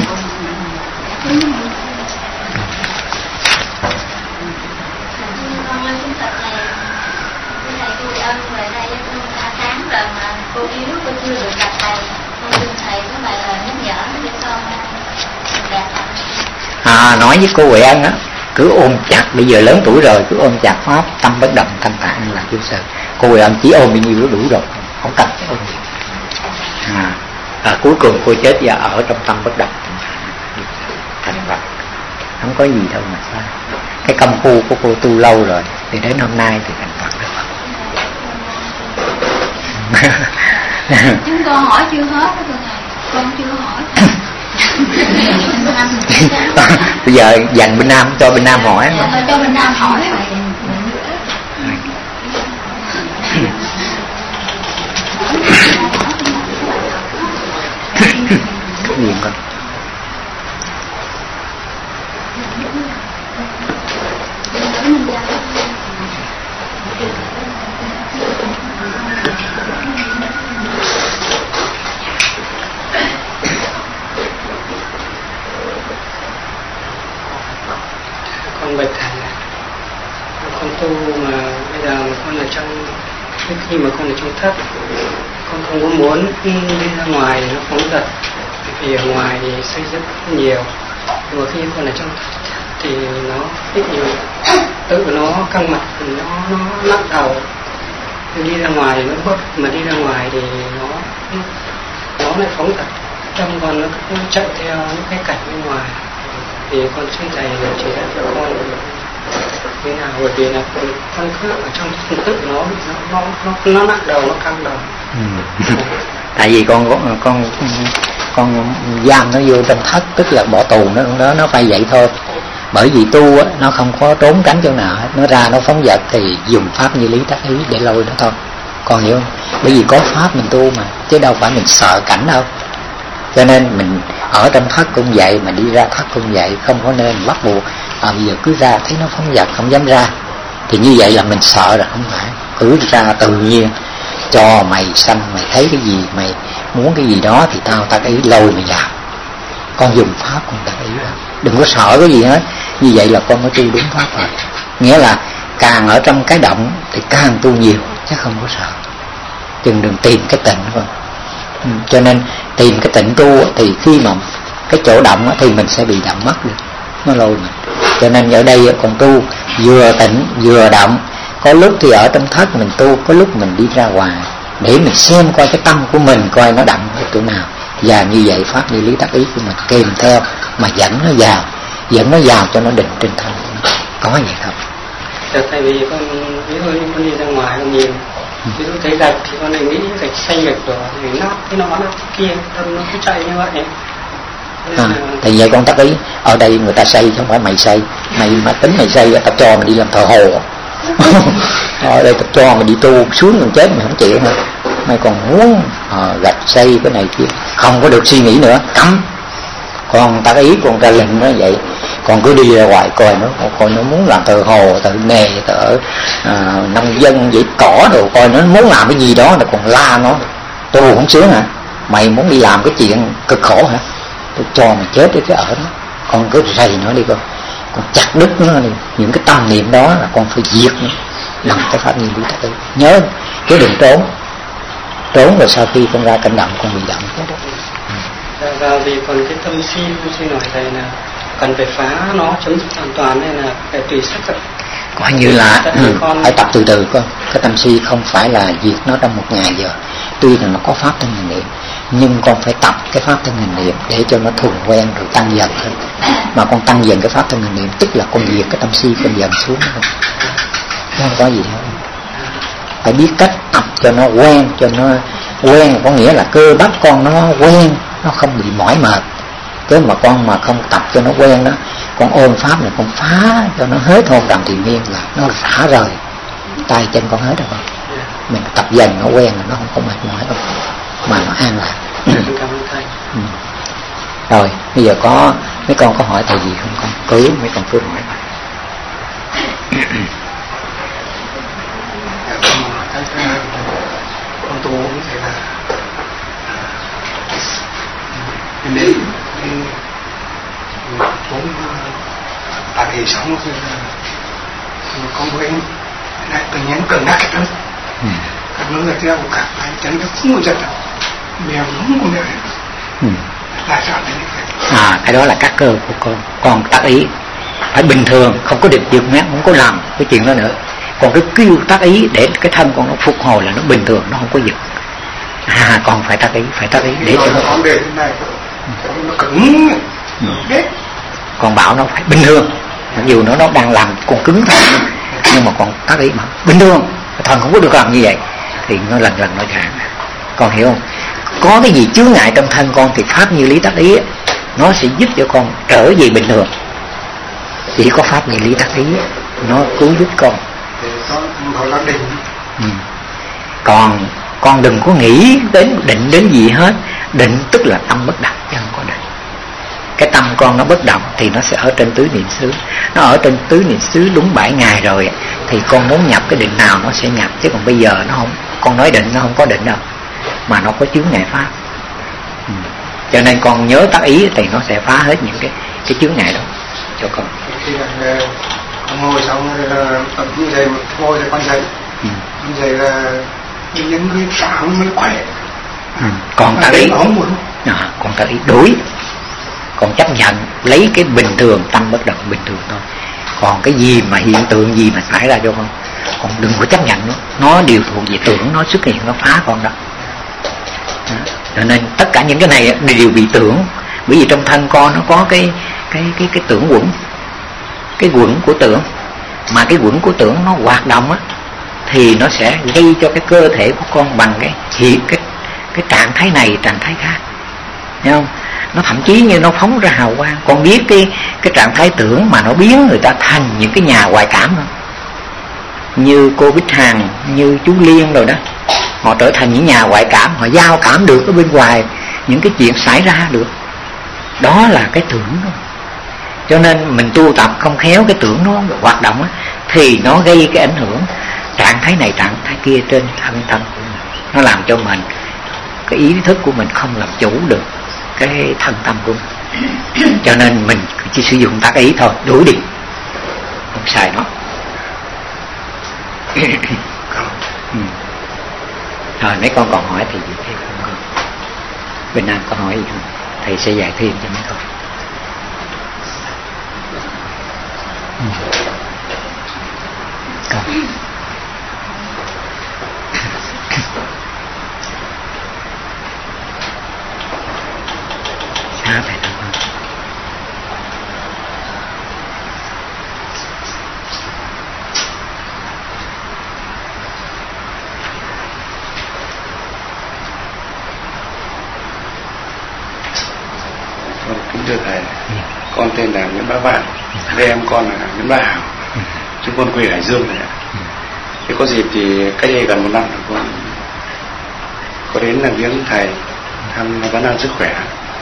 À, nói với cô Huệ Ân á, cứ ôm chặt, bây giờ lớn tuổi rồi, cứ ôm chặt pháp tâm bất động thanh thản là chưa sợ. Cô Huệ Ân chỉ ôm bao nhiêu đủ rồi, không cần phải ôm nhiều. À, à, cuối cùng cô chết và ở trong tâm bất động thành Phật, không có gì đâu mà sao. Cái công phu của cô tu lâu rồi thì đến hôm nay thì thành Phật được. Chúng con hỏi chưa hết đó thưa thầy, con chưa hỏi. Bây giờ dành bên Nam cho bên Nam hỏi. Dạ, cho bên Nam hỏi. Nhìn con. Con bạch thầy, con tu mà bây giờ mà con ở trong, khi mà con ở trong thất, con không có muốn đi ra ngoài nó phóng dật, vì ở ngoài thì xây dựng nhiều, nhưng mà khi con ở trong thất thì nó ít nhiều tự nó căng mặt, nó nó nặng đầu, đi ra ngoài thì nó bớt, mà đi ra ngoài thì nó nó lại phóng dật, trong con nó cứ chạy theo những cái cảnh bên ngoài. Thì con xin thầy chỉ ra cho con như nào, bởi vì là con, con cứ ở trong thần tự nó nó nó nó nặng đầu, nó căng đầu. Ừ. Tại vì con con con con giam nó vô trong thất, tức là bỏ tù nó nó nó phải vậy thôi. Bởi vì tu á, nó không có trốn tránh chỗ nào hết, nó ra nó phóng dật thì dùng pháp như lý tác ý để lôi nó thôi. Con hiểu không? Bởi vì có pháp mình tu mà, chứ đâu phải mình sợ cảnh đâu. Cho nên mình ở trong thất cũng vậy, mà đi ra thất cũng vậy, không có nên bắt buộc à bây giờ cứ ra thấy nó phóng dật không dám ra, thì như vậy là mình sợ rồi. Không phải, cứ ra tự nhiên, cho mày sanh, mày thấy cái gì, mày muốn cái gì đó thì tao tác ý lôi mày vào. Con dùng pháp con tác ý đó, đừng có sợ cái gì hết. Như vậy là con mới tu đúng pháp rồi. Nghĩa là càng ở trong cái động thì càng tu nhiều, chứ không có sợ. Chừng đừng tìm cái tịnh thôi. Ừ, cho nên tìm cái tịnh tu thì khi mà cái chỗ động thì mình sẽ bị động mất được, nó lôi mình. Cho nên ở đây còn tu vừa tịnh vừa động. Có lúc thì ở trong thất mình tu, có lúc mình đi ra ngoài để mình xem coi cái tâm của mình coi nó động ở chỗ nào. Và như vậy pháp như lý tác ý của mình kèm theo mà dẫn nó vào, dẫn nó vào cho nó định trên thân. Có vậy không? Dạ, tại vì con ví dụ như con đi ra ngoài con nhìn, ví dụ thấy gạch thì con lại nghĩ gạch xanh gạch đỏ thì nát, cái nó nát cái kia, tâm nó cứ chạy như vậy. À, thì vậy con tác ý ở đây người ta xây chứ không phải mày xây. Mày mà tính mày xây tao cho mày đi làm thợ hồ. Ở đây tao cho mày đi tu xuống mình chết mày không chịu nữa. Mày còn muốn à, gạch xây cái này kia, không có được suy nghĩ nữa, cấm. Còn tác ý còn ra lệnh nó vậy. Còn cứ đi ra ngoài coi nó, coi nó muốn làm thợ hồ, thợ nghề, thợ à, nông dân vậy cỏ đồ, coi nó muốn làm cái gì đó là còn la nó. Tu không sướng hả? Mày muốn đi làm cái chuyện cực khổ hả? Tôi cho mày chết cái ở đó. Con cứ rầy nó đi con, con chặt đứt nó đi. Những cái tâm niệm đó là con phải diệt nó bằng cái pháp nhiên lý tác ý. Nhớ chứ đừng trốn. Trốn rồi sau khi con ra cảnh động con bị động hết đó. Và, và vì còn cái tâm si, tôi xin hỏi thầy là cần phải phá nó chấm dứt hoàn toàn hay là phải tùy sắc? Coi như là ừ, con... phải tập từ từ con. Cái tâm si không phải là diệt nó trong một ngày giờ. Tuy là nó có pháp thân hình niệm, nhưng con phải tập cái pháp thân hình niệm để cho nó thuần quen rồi tăng dần hơn. Mà con tăng dần cái pháp thân hình niệm tức là con diệt cái tâm si con dần xuống thôi. Không có gì hết. Phải biết cách tập cho nó quen, cho nó quen có nghĩa là cơ bắp con nó quen, nó không bị mỏi mệt. Chứ mà con mà không tập cho nó quen đó, con ôm pháp này con phá cho nó hết hôn trầm thì miên là nó rã rời tay chân con hết rồi con. Mình tập dần nó quen là nó không có mệt mỏi đâu, mà nó an lạc. Cảm ơn thầy. Ừ. Rồi bây giờ có mấy con có hỏi thầy gì không con? Cứ mấy con cứ hỏi. Con tu cũng phải là nên cũng tại vì sống thì con quen lại tự nhiên cần đắc cái các nó là theo cả hai chân nó không có giật đâu, mèo không có mèo là sao đấy? À cái đó là các cơ của con, con tác ý phải bình thường, không có định dừng nhé, không có làm cái chuyện đó nữa. Còn cái kêu tác ý để cái thân con nó phục hồi là nó bình thường, nó không có giật. À con phải tác ý, phải tác ý để cho nó không để thế này, nó cứng hết. Con bảo nó phải bình thường, mặc dù nó nó đang làm con cứng thôi, nhưng mà con tác ý mà bình thường, thần không có được làm như vậy thì nó lần lần nó thả. Con hiểu không? Có cái gì chướng ngại trong thân con thì pháp như lý tác ý nó sẽ giúp cho con trở về bình thường. Chỉ có pháp như lý tác ý nó cứu giúp con. Gọi là định. Ừ. Còn con đừng có nghĩ đến định đến gì hết. Định tức là tâm bất động chứ không có định. Cái tâm con nó bất động thì nó sẽ ở trên tứ niệm xứ. Nó ở trên tứ niệm xứ đúng bảy ngày rồi thì con muốn nhập cái định nào nó sẽ nhập. Chứ còn bây giờ nó không, con nói định nó không có định đâu, mà nó có chướng ngại pháp. Ừ. Cho nên con nhớ tác ý thì nó sẽ phá hết những cái cái chướng ngại đó cho con. Khi là con ngồi xong tập như vậy, ngồi thì con dậy, ừ. con dậy là những cái sáng mới khỏe. Ừ. Còn tác ý, à, còn tác ý đối, còn chấp nhận lấy cái bình thường, tâm bất động bình thường thôi. Còn cái gì mà hiện tượng gì mà xảy ra cho con, con đừng có chấp nhận nó, nó đều thuộc về tưởng, nó xuất hiện nó phá con đó. Cho nên tất cả những cái này đều bị tưởng, bởi vì trong thân con nó có cái cái cái cái tưởng quẩn, cái quẩn của tưởng, mà cái quẩn của tưởng nó hoạt động á thì nó sẽ gây cho cái cơ thể của con bằng cái hiện cái cái trạng thái này trạng thái khác, thấy không? Nó thậm chí như nó phóng ra hào quang. Con biết cái cái trạng thái tưởng mà nó biến người ta thành những cái nhà ngoại cảm không? Như cô Bích Hằng, như chú Liên rồi đó, họ trở thành những nhà ngoại cảm, họ giao cảm được ở bên ngoài những cái chuyện xảy ra được. Đó là cái tưởng đó. Cho nên mình tu tập không khéo cái tưởng nó hoạt động á, thì nó gây cái ảnh hưởng trạng thái này trạng thái kia trên thân tâm của mình. Nó làm cho mình cái ý thức của mình không làm chủ được cái thân tâm của mình. Cho nên mình chỉ sử dụng tác ý thôi, đuổi đi, không xài nó. Ừ. Rồi mấy con còn hỏi thì gì thêm không con? Bên Nam có hỏi gì không? Thầy sẽ dạy thêm cho mấy con. Ừ. Con. Xá thầy đâu con? Kính thưa thầy, con tên là Nguyễn Bá Vạn, đây em con là Nguyễn Bá Hảo, chúng con quê Hải Dương này. Thế có dịp thì cách đây gần một năm là con có đến làm viếng thầy thăm vấn an sức khỏe.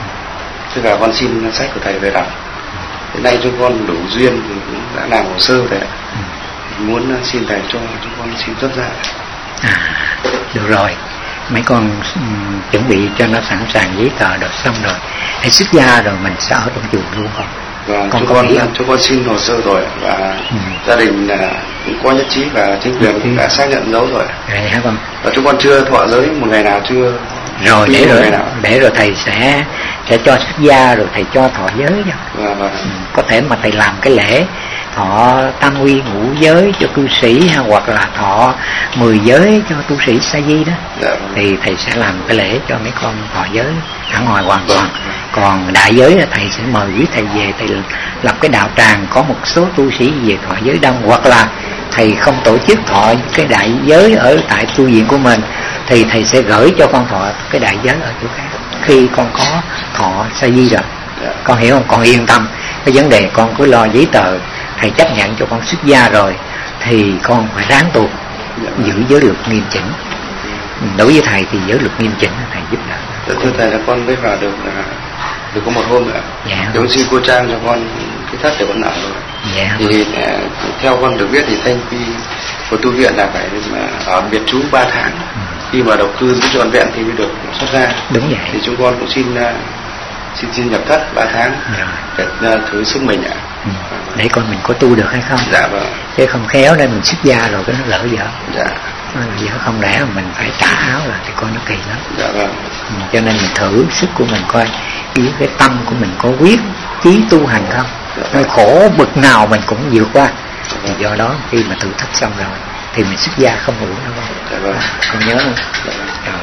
Tức là con xin sách của thầy về đọc. Đến nay chúng con đủ duyên thì cũng đã làm hồ sơ rồi, muốn xin thầy cho chúng con xin xuất ra. À, được rồi. Mấy con um, chuẩn bị cho nó sẵn sàng giấy tờ rồi xong rồi để xuất gia rồi mình sẽ ở trong chùa luôn không? Vâng, con chúng con chúng con xin hồ sơ rồi và ừ. gia đình là cũng có nhất trí và chính quyền cũng đã xác nhận dấu rồi. Vậy hả con? Và chúng con chưa thọ giới một ngày nào chưa. Rồi để rồi để rồi thầy sẽ sẽ cho xuất gia rồi thầy cho thọ giới cho. Vâng, vâng. Ừ, có thể mà thầy làm cái lễ thọ tam quy ngũ giới cho cư sĩ hay hoặc là thọ mười giới cho tu sĩ sa di đó. Dạ, vâng. Thì thầy sẽ làm cái lễ cho mấy con thọ giới hẳn hoài hoàn toàn. Vâng. Còn đại giới là thầy sẽ mời quý thầy về, thầy lập cái đạo tràng có một số tu sĩ về thọ giới đông, hoặc là thầy không tổ chức thọ cái đại giới ở tại tu viện của mình thì thầy sẽ gửi cho con thọ cái đại giới ở chỗ khác khi con có thọ sa di rồi. Dạ. Con hiểu không? Con yên tâm, cái vấn đề con cứ lo giấy tờ, thầy chấp nhận cho con xuất gia rồi thì con phải ráng tu, giữ giới luật nghiêm chỉnh. Đối với thầy thì giới luật nghiêm chỉnh thầy giúp đỡ. Dạ, thưa thầy là con mới vào được là được có một hôm nữa. Dạ. Để con xin cô trang cho con cái thất để con ở rồi. Dạ. Thì theo con được biết thì thanh quy của tu viện là phải ở biệt trú ba tháng. Ừ. Khi mà độc cư giữ trọn vẹn thì mới được xuất ra. Đúng vậy. Thì chúng con cũng xin xin xin nhập thất ba tháng để thử sức mình ạ. Ừ. Để coi mình có tu được hay không. Dạ vâng. Chứ không khéo nên mình xuất gia rồi cái nó lỡ dở. Dạ. Nó lỡ dở không lẽ mà mình phải trả áo là thì coi nó kỳ lắm. Dạ vâng. Ừ. Cho nên mình thử sức của mình coi ý cái tâm của mình có quyết chí tu hành không. Dạ vâng. Nơi khổ bực nào mình cũng vượt qua. Dạ vâng. Thì do đó khi mà thử thách xong rồi thì mình xuất gia không uổng đâu. Dạ vâng. Con nhớ không? Dạ vâng. Rồi.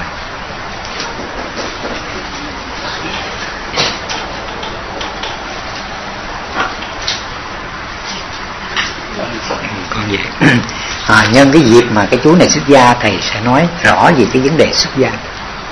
Con vậy. À, nhân cái dịp mà cái chú này xuất gia thầy sẽ nói rõ về cái vấn đề xuất gia.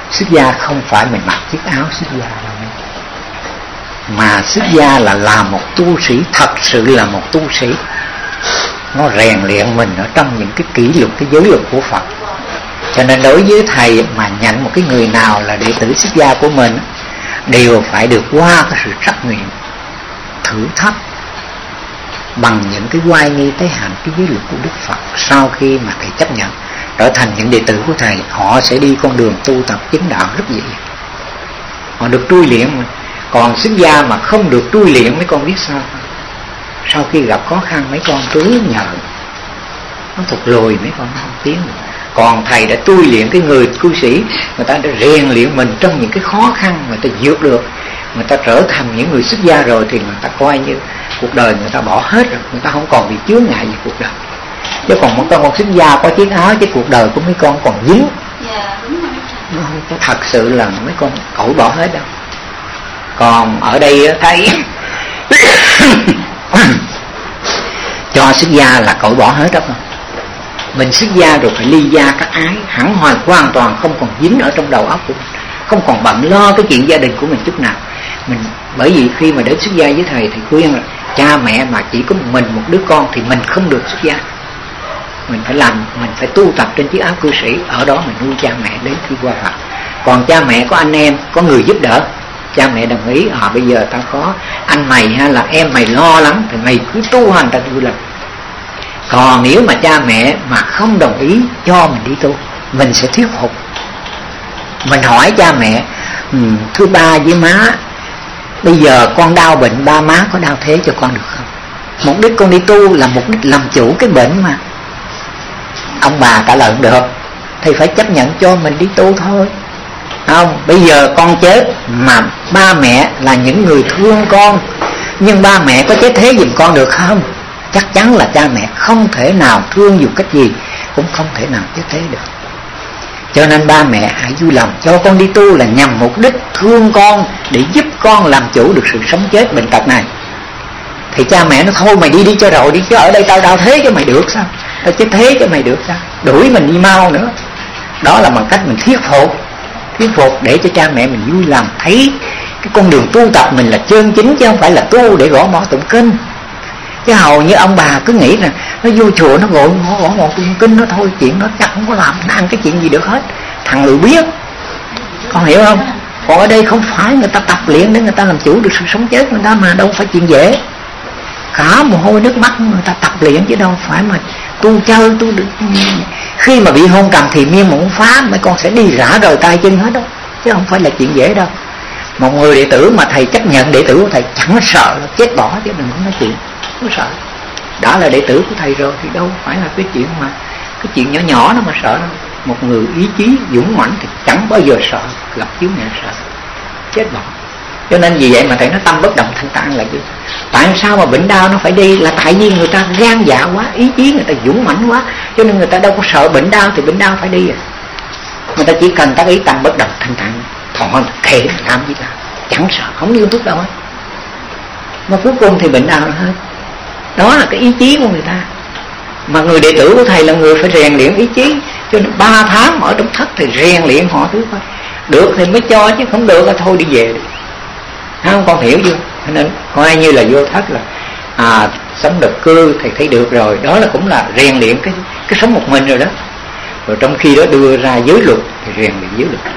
Xuất gia không phải mình mặc chiếc áo xuất gia đâu, mà xuất gia là làm một tu sĩ, thật sự là một tu sĩ. Nó rèn luyện mình ở trong những cái kỷ luật, cái giới luật của Phật. Cho nên đối với thầy mà nhận một cái người nào là đệ tử xuất gia của mình, đều phải được qua cái sự trắc nghiệm, thử thách bằng những cái oai nghi tế hạnh, cái giới luật của Đức Phật. Sau khi mà thầy chấp nhận trở thành những đệ tử của thầy, họ sẽ đi con đường tu tập chứng đạo rất dễ dàng. Họ được trui luyện. Còn xuất gia mà không được trui luyện, mấy con biết sao? Sau khi gặp khó khăn mấy con cứ nhờ, nó thụt lùi, mấy con không tiến được. Còn thầy đã trui luyện cái người cư sĩ, người ta đã rèn luyện mình trong những cái khó khăn, người ta vượt được, người ta trở thành những người xuất gia rồi, thì người ta coi như cuộc đời người ta bỏ hết rồi, người ta không còn bị chướng ngại gì cuộc đời. Chứ còn một con một xuất gia có chiếc áo, chứ cuộc đời của mấy con còn dính. Dạ đúng rồi. Nó không có thật sự là mấy con cởi bỏ hết đâu. Còn ở đây thấy cho xuất gia là cởi bỏ hết đó. Mình xuất gia rồi phải ly gia các ái, hẳn hoàn hoàn toàn không còn dính ở trong đầu óc của mình, không còn bận lo cái chuyện gia đình của mình chút nào. Mình bởi vì khi mà đến xuất gia với thầy thì khuyên là cha mẹ mà chỉ có một mình một đứa con thì mình không được xuất gia. Mình phải làm, mình phải tu tập trên chiếc áo cư sĩ, ở đó mình nuôi cha mẹ đến khi qua Phật. Còn cha mẹ có anh em, có người giúp đỡ, cha mẹ đồng ý, à bây giờ tao có anh mày hay là em mày lo lắm thì mày cứ tu hành ta tu làm. Còn nếu mà cha mẹ mà không đồng ý cho mình đi tu, mình sẽ thuyết phục. Mình hỏi cha mẹ, thưa ba với má, bây giờ con đau bệnh, ba má có đau thế cho con được không? Mục đích con đi tu là mục đích làm chủ cái bệnh mà. Ông bà trả lời được, thì phải chấp nhận cho mình đi tu thôi. Không, bây giờ con chết mà ba mẹ là những người thương con, nhưng ba mẹ có chết thế giùm con được không? Chắc chắn là cha mẹ không thể nào thương dù cách gì cũng không thể nào chết thế được. Cho nên ba mẹ hãy vui lòng cho con đi tu là nhằm mục đích thương con, để giúp con làm chủ được sự sống chết bệnh tật này. Thì cha mẹ nó thôi mày đi đi cho rồi đi, chứ ở đây tao đau thế cho mày được sao? Tao chết thế cho mày được sao? Đuổi mình đi mau nữa. Đó là bằng cách mình thuyết phục, thuyết phục để cho cha mẹ mình vui lòng thấy cái con đường tu tập mình là chân chính, chứ không phải là tu để gõ mõ tụng kinh. Chứ hầu như ông bà cứ nghĩ là nó vô chùa nó gõ gõ mõ tụng kinh nó thôi, chuyện nó chắc không có làm nó ăn cái chuyện gì được hết. Thằng lười biết, con hiểu không? Còn ở đây không phải người ta tập luyện để người ta làm chủ được sự sống chết người ta, mà đâu phải chuyện dễ. Cả mồ hôi nước mắt người ta tập luyện, chứ đâu phải mà tu chơi tu được. Khi mà bị hôn trầm thì miên muốn phá, mấy con sẽ đi rã rời tay chân hết đó, chứ không phải là chuyện dễ đâu. Một người đệ tử mà thầy chấp nhận đệ tử của thầy chẳng sợ là chết bỏ, chứ đừng có nói chuyện không sợ. Đã là đệ tử của thầy rồi thì đâu phải là cái chuyện mà cái chuyện nhỏ nhỏ đó mà sợ đâu. Một người ý chí dũng mãnh thì chẳng bao giờ sợ gặp chướng ngại, sợ chết bỏ. Cho nên vì vậy mà thầy nói tâm bất động thanh tạng là gì? Tại sao mà bệnh đau nó phải đi? Là tại vì người ta gan dạ quá, ý chí người ta dũng mãnh quá, cho nên người ta đâu có sợ bệnh đau, thì bệnh đau phải đi à. Người ta chỉ cần tác ý tâm bất động thanh tạng, thọ kệ làm gì làm, chẳng sợ, không nghiêm túc đâu ấy. Mà cuối cùng thì bệnh đau là hết. Đó là cái ý chí của người ta. Mà người đệ tử của thầy là người phải rèn luyện ý chí, cho nên ba tháng ở trong thất thì rèn luyện họ thứ thôi. Được thì mới cho, chứ không được là thôi đi về đi. Không, con hiểu chưa? Cho nên coi như là vô thất là à, sống độc cư thì thấy được rồi. Đó là cũng là rèn luyện cái cái sống một mình rồi đó. Rồi trong khi đó đưa ra giới luật thì rèn luyện giới luật.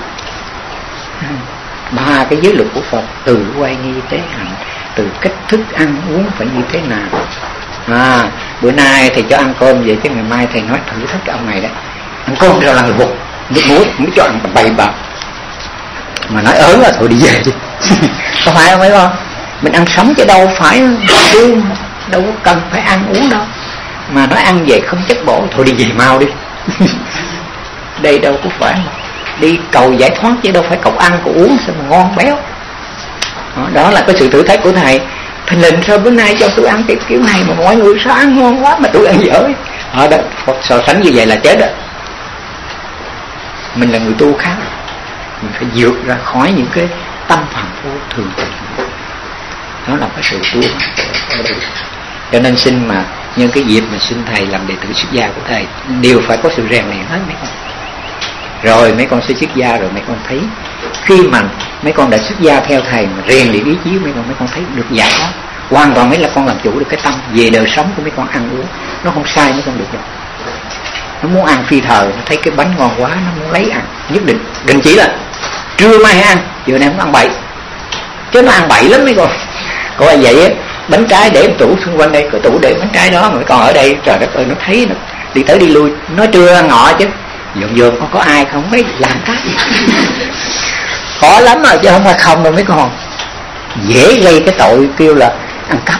Ba cái giới luật của Phật, từ oai nghi tế hạnh, từ cách thức ăn uống phải như thế nào. À, bữa nay thầy cho ăn cơm vậy, chứ ngày mai thầy nói thử thách cái ông này đấy, ăn cơm rồi là người vụt nước muối, mới cho ăn bày bạc. Mà nói ớn là thôi đi về đi. Có phải không mấy con? Mình ăn sống chứ đâu phải đâu có cần phải ăn uống đâu. Mà nói ăn vậy không chất bổ, thôi đi về mau đi. Đây đâu có phải đi cầu giải thoát, chứ đâu phải cầu ăn cầu uống sao mà ngon béo. Đó, đó là cái sự thử thách của thầy. Thầy lệnh sao bữa nay cho tôi ăn cái kiểu này mà mọi người sao ăn ngon quá mà tôi ăn dở. Ở đó so sánh như vậy là chết đó. Mình là người tu khác, mình phải vượt ra khỏi những cái tâm phàm phu thường tình. Đó là cái sự tu. Cho nên xin mà nhân cái dịp mà xin thầy làm đệ tử xuất gia của thầy đều phải có sự rèn luyện hết mấy con. Rồi mấy con sẽ xuất gia, rồi mấy con thấy khi mà mấy con đã xuất gia theo thầy mà rèn luyện ý chí mấy con, mấy con thấy được giải thoát hoàn toàn. Mấy là con làm chủ được cái tâm về đời sống của mấy con ăn uống, nó không sai mấy con được đâu. Nó muốn ăn phi thời, nó thấy cái bánh ngon quá, nó muốn lấy ăn nhất định. Đừng chỉ là trưa mai ăn, chiều nay không ăn bậy, chứ nó ăn bậy lắm mấy con. Có ai vậy á, bánh trái để tủ xung quanh đây, cái tủ để bánh trái đó, mà mấy con ở đây trời đất ơi, nó thấy nó đi tới đi lui, nói trưa ăn ngọ chứ dồn dồn có có ai không mấy làm cái khó lắm rồi chứ không phải không đâu mấy con. Dễ gây cái tội kêu là ăn cắp.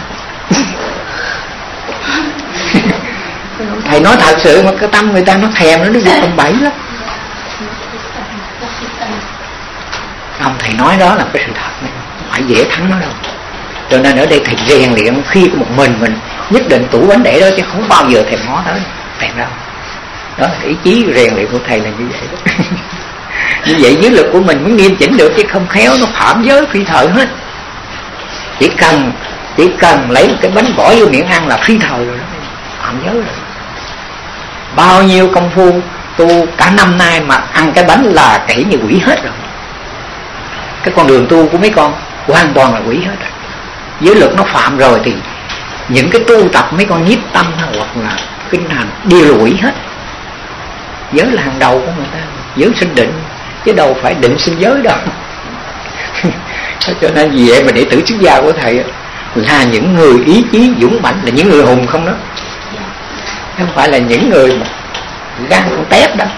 Thầy nói thật sự mà cái tâm người ta nó thèm, nó nó việc không bẫy lắm. Ông thầy nói đó là cái sự thật, không phải dễ thắng nó đâu. Cho nên ở đây thầy rèn luyện khi có một mình mình nhất định tủ bánh để đó, chứ không bao giờ thèm ngó tới thèm đâu. Đó là ý chí rèn luyện của thầy là như vậy đó. Như vậy giới lực của mình mới nghiêm chỉnh được, chứ không khéo nó phạm giới phi thời hết. Chỉ cần chỉ cần lấy một cái bánh bỏ vô miệng ăn là phi thời rồi đó, phạm giới rồi. Bao nhiêu công phu tu cả năm nay mà ăn cái bánh là kể như quỷ hết rồi. Cái con đường tu của mấy con hoàn toàn là quỷ hết rồi. Giới lực nó phạm rồi thì những cái tu tập mấy con nhiếp tâm hoặc là kinh hành đều là quỷ hết. Giới là hàng đầu của người ta, giới sinh định, chứ đâu phải định sinh giới đâu. Cho nên vì vậy mà đệ tử xuất gia của thầy là những người ý chí dũng mãnh, là những người hùng không đó, không phải là những người mà gan con tép đâu.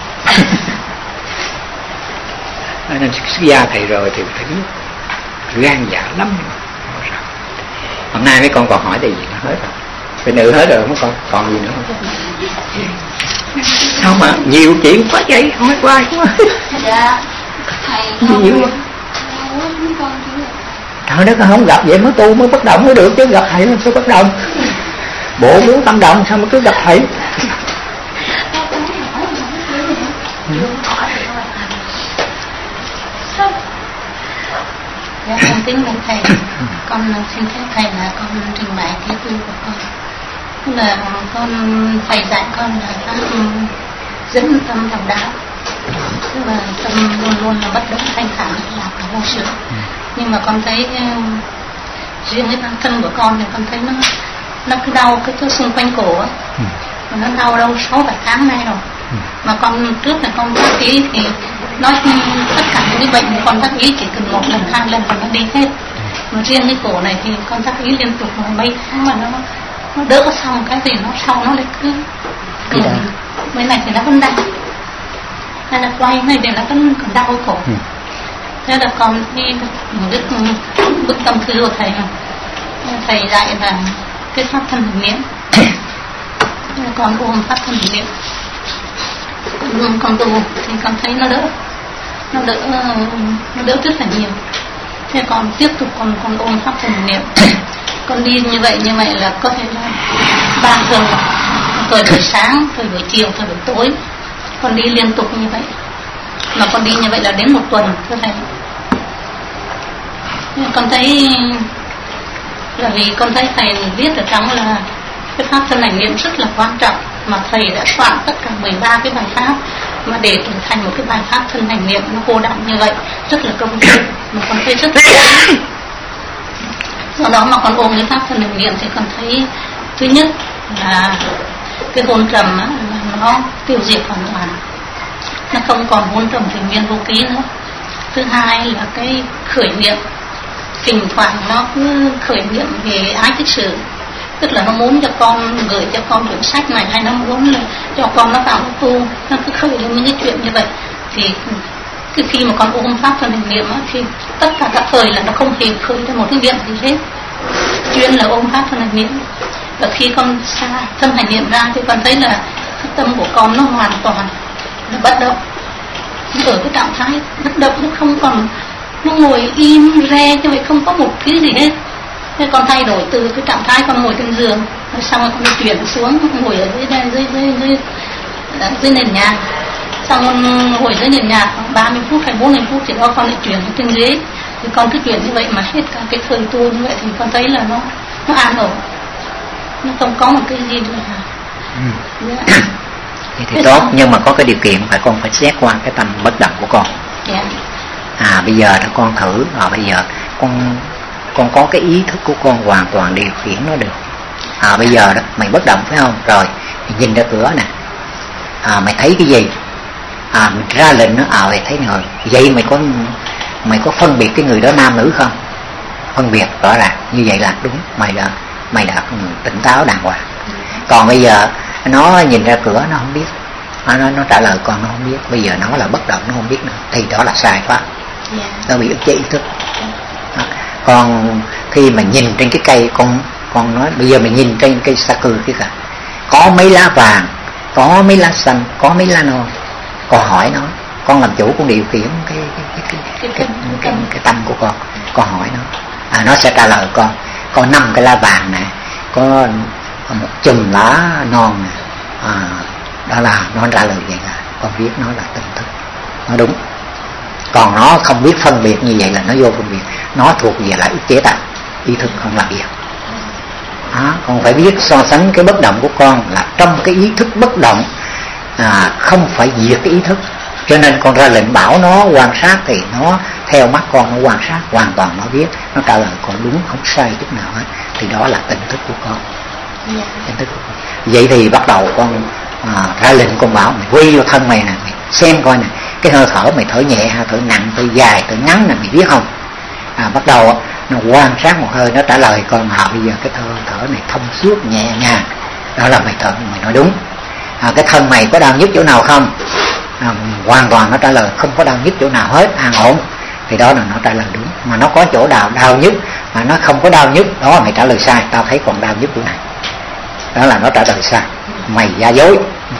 Nên xuất gia thầy rồi thì phải biết gan dạ lắm. Hôm nay mấy con còn hỏi điều gì nó hết rồi, phải nữ hết rồi mấy con còn gì nữa không? Không mà nhiều chuyện quá vậy, hỏi hoài quá. Dạ thầy nhiều lắm. Trời đất, không gặp vậy mới tu mới bất động mới được, chứ gặp thầy làm sao bất động. Bộ muốn tâm động sao mà cứ gặp thầy. Dạ con kính mời thầy, con xin phép thầy là con trình bày cái tu của con. Tức là con thầy dạy con là pháp dẫn tâm đồng đạo, tức là tâm luôn luôn là bất động thanh thản là cả vô sự. Nhưng mà con thấy riêng cái bản thân của con thì con thấy nó nó cứ đau cái chỗ xung quanh cổ á, nó đau đâu sáu bảy tháng nay rồi. Mà con trước là con tác ý thì nói tất cả những cái bệnh con tác ý chỉ cần một lần hai lần là nó đi hết. Mà riêng cái cổ này thì con tác ý liên tục mà mấy tháng mà nó nó đỡ xong cái gì nó sau nó lại cứ ừ. Mấy này thì nó vẫn đau, hay là quay này thì nó vẫn còn đau cổ. Ừ. Thế là con đi một cái bức tâm thư của thầy, thầy dạy là cái pháp thân hình niệm. Con ôm pháp thân hình niệm, con, con tu thì con thấy nó đỡ, nó đỡ, nó đỡ rất là nhiều. Thế còn tiếp tục con con ôm pháp thân hình niệm, con đi như vậy như vậy là có thể là ba thường, thời buổi sáng, thời buổi chiều, thời buổi tối, con đi liên tục như vậy. Mà con đi như vậy là đến một tuần thưa thầy. Con thấy là vì con thấy thầy viết ở trong là cái pháp thân hành niệm rất là quan trọng, mà thầy đã soạn tất cả mười ba cái bài pháp mà để trở thành một cái bài pháp thân hành niệm nó cô đọng như vậy, rất là công phu, mà con thấy rất là do đó mà con ôm cái pháp thân hành niệm thì con thấy thứ nhất là cái hôn trầm á, là nó tiêu diệt hoàn toàn, nó không còn hôn trầm thủy nguyên vô ký nữa. Thứ hai là cái khởi niệm, thỉnh thoảng nó cứ khởi niệm về ái thích sự, tức là nó muốn cho con gửi cho con quyển sách này, hay nó muốn là cho con nó vào tu, nó cứ khởi lên những cái chuyện như vậy. Thì cái khi mà con ôm pháp thân hành niệm á, thì tất cả các thời là nó không hề khởi ra một cái niệm gì hết, chuyên là ôm pháp thân hành niệm. Và khi con xa thân hành niệm ra thì con thấy là cái tâm của con nó hoàn toàn là bất động, nó ở cái trạng thái bất động, nó không còn, nó ngồi im re như vậy, không có một cái gì hết. Thế con thay đổi từ cái trạng thái con ngồi trên giường, xong rồi con chuyển xuống ngồi ở dưới đây, dưới dưới dưới dưới nền nhà, xong con ngồi dưới nền nhà khoảng ba mươi phút hay bốn mươi phút thì đó con lại chuyển trên ghế. Thì con cứ chuyển như vậy mà hết cả cái thời tu như vậy thì con thấy là nó nó an ổn, nó không có một cái gì nữa. Ừ. Vậy thì tốt, nhưng mà có cái điều kiện phải con phải xét qua cái tâm bất động của con. Yeah. À bây giờ đó con thử, à bây giờ con con có cái ý thức của con hoàn toàn điều khiển nó được. À bây giờ đó mày bất động phải không? Rồi mày nhìn ra cửa nè, à mày thấy cái gì? À mình ra lệnh nó, à mày thấy rồi. Vậy mày có mày có phân biệt cái người đó nam nữ không? Phân biệt rõ ràng, như vậy là đúng, mày đã mày đã tỉnh táo đàng hoàng. Còn bây giờ nó nhìn ra cửa nó không biết, nó nó trả lời con nó không biết, bây giờ nó là bất động nó không biết nữa, thì đó là sai pháp. Yeah. Nó bị ức chế ý thức. Đó. Còn khi mà nhìn trên cái cây, con con nói bây giờ mình nhìn trên cây sa cừ kia cả, có mấy lá vàng, có mấy lá xanh, có mấy lá non, con hỏi nó, con làm chủ, con điều khiển cái cái cái cái cái, cái, cái, cái, cái tâm của con, con hỏi nó, à nó sẽ trả lời con, có năm cái lá vàng này, có một chùm lá non này, à, đó là nó trả lời vậy là con biết nó là tỉnh thức, nó đúng. Còn nó không biết phân biệt như vậy là nó vô phân biệt, nó thuộc về là ức chế tạng, ý thức không làm việc. Đó, con phải biết so sánh cái bất động của con là trong cái ý thức bất động, à, không phải diệt cái ý thức. Cho nên con ra lệnh bảo nó quan sát thì nó theo mắt con nó quan sát hoàn toàn, nó biết, nó trả lời con đúng, không sai chút nào hết, thì đó là tỉnh thức của con. Yeah. Tỉnh thức của con. Vậy thì bắt đầu con à, ra lệnh con bảo mày quy vô thân mày nè, mày xem coi nè, cái hơi thở mày thở nhẹ, hơi thở nặng, thở dài, thở ngắn nè, mày biết không? À, bắt đầu nó quan sát một hơi, nó trả lời con, à bây giờ cái hơi thở này thông suốt nhẹ nhàng, đó là mày thở, mày nói đúng. À, cái thân mày có đau nhức chỗ nào không? À, hoàn toàn nó trả lời không có đau nhức chỗ nào hết, an ổn, thì đó là nó trả lời đúng. Mà nó có chỗ nào đau nhức mà nó không có đau nhức, đó mày trả lời sai, tao thấy còn đau nhức chỗ này, đó là nó trả lời sai, mày giả dối.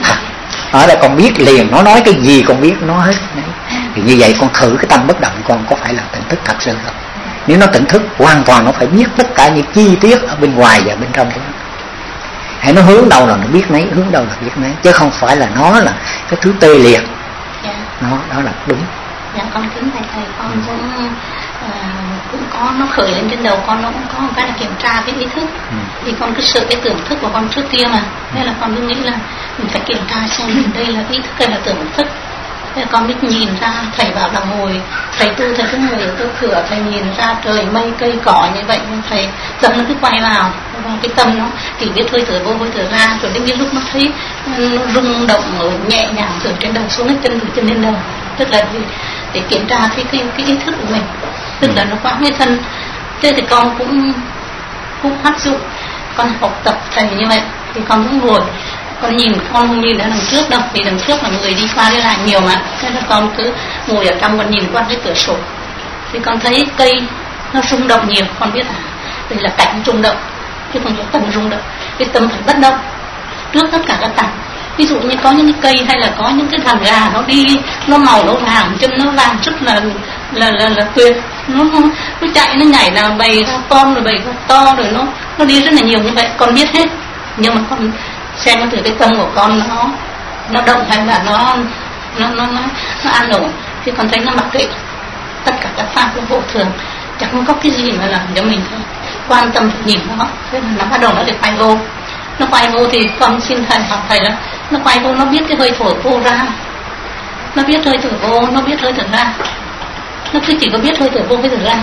Ở đây con biết liền, nó nói cái gì con biết nó hết. Thì như vậy con thử cái tâm bất động con có phải là tỉnh thức thật sự không? Nếu nó tỉnh thức hoàn toàn, nó phải biết tất cả những chi tiết ở bên ngoài và bên trong của nó. Hãy nó hướng đâu là nó biết nấy, hướng đâu là biết nấy, chứ không phải là nó là cái thứ tê liệt. Yeah. Nó đó là đúng. Dạ con kính thầy thầy, con cũng uh, cũng có nó khởi lên trên đầu con, nó cũng có một cái là kiểm tra cái ý thức. Ừ. Thì con cứ sợ cái tưởng thức của con trước kia mà, nên là con cứ nghĩ là mình phải kiểm tra xem đây là ý thức hay là tưởng thức. Thế là con biết nhìn ra, thầy bảo là ngồi, thầy tu thầy cứ ngồi ở cái cửa, thầy nhìn ra trời mây cây cỏ như vậy, thầy tâm nó cứ quay vào, vào cái tâm nó chỉ biết hơi thở vô hơi thở ra, rồi đến cái lúc nó thấy nó rung động ở nhẹ nhàng từ trên đầu xuống đến chân từ chân lên đầu, tức là để, để kiểm tra cái, cái cái ý thức của mình, tức là nó qua cái thân. Thế thì con cũng cũng áp dụng, con học tập thầy như vậy thì con cũng ngồi, con nhìn, con không nhìn ra đằng trước đâu, vì đằng trước là người đi qua đi lại nhiều mà, thế là con cứ ngồi ở trong, con nhìn qua cái cửa sổ thì con thấy cây nó rung động nhiều, con biết à đây là cảnh rung động chứ không phải tâm rung động. Cái tâm phải bất động trước tất cả các cảnh. Ví dụ như có những cái cây hay là có những cái thằng gà nó đi, nó màu nó vàng, chân nó vàng rất là là là là tuyệt, nó nó chạy nó nhảy là bầy ra con rồi bầy ra to rồi nó nó đi rất là nhiều như vậy, con biết hết. Nhưng mà con xem thử cái tâm của con nó nó động hay là nó nó nó nó, nó an ổn, thì con thấy nó mặc kệ tất cả các pháp nó vô thường, chẳng không có cái gì mà làm cho mình phải quan tâm phải nhìn nó. Thế là nó bắt đầu nó được quay vô, nó quay vô thì con xin thầy học thầy là nó quay vô, nó biết cái hơi thở vô ra, nó biết hơi thở vô, nó biết hơi thở ra, nó cứ chỉ có biết hơi thở vô hơi thở ra.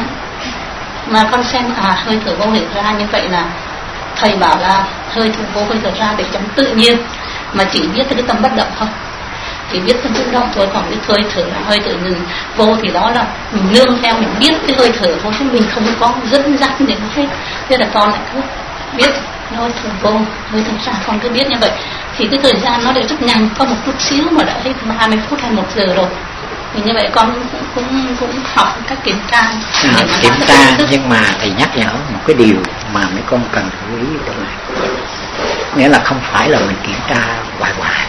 Mà con xem à hơi thở vô hơi thở ra như vậy là thầy bảo là hơi thở vô hơi thở ra để chống tự nhiên, mà chỉ biết cái tâm bất động thôi, chỉ biết tâm bất động thôi. Còn cái hơi thở hơi thở vô thì đó là mình nương theo, mình biết cái hơi thở vô chứ mình không có dẫn dắt để nó hết. Thế là con lại cứ biết hơi thở vô hơi thở ra, con cứ biết như vậy thì cái thời gian nó lại rất nhanh, có một chút xíu mà đã hết ba mươi phút hay một giờ rồi. Thì như vậy con cũng cũng, cũng học cách kiểm tra. À, kiểm tra, nhưng mà thầy nhắc nhở một cái điều mà mấy con cần chú ý ở đây này, nghĩa là không phải là mình kiểm tra hoài hoài.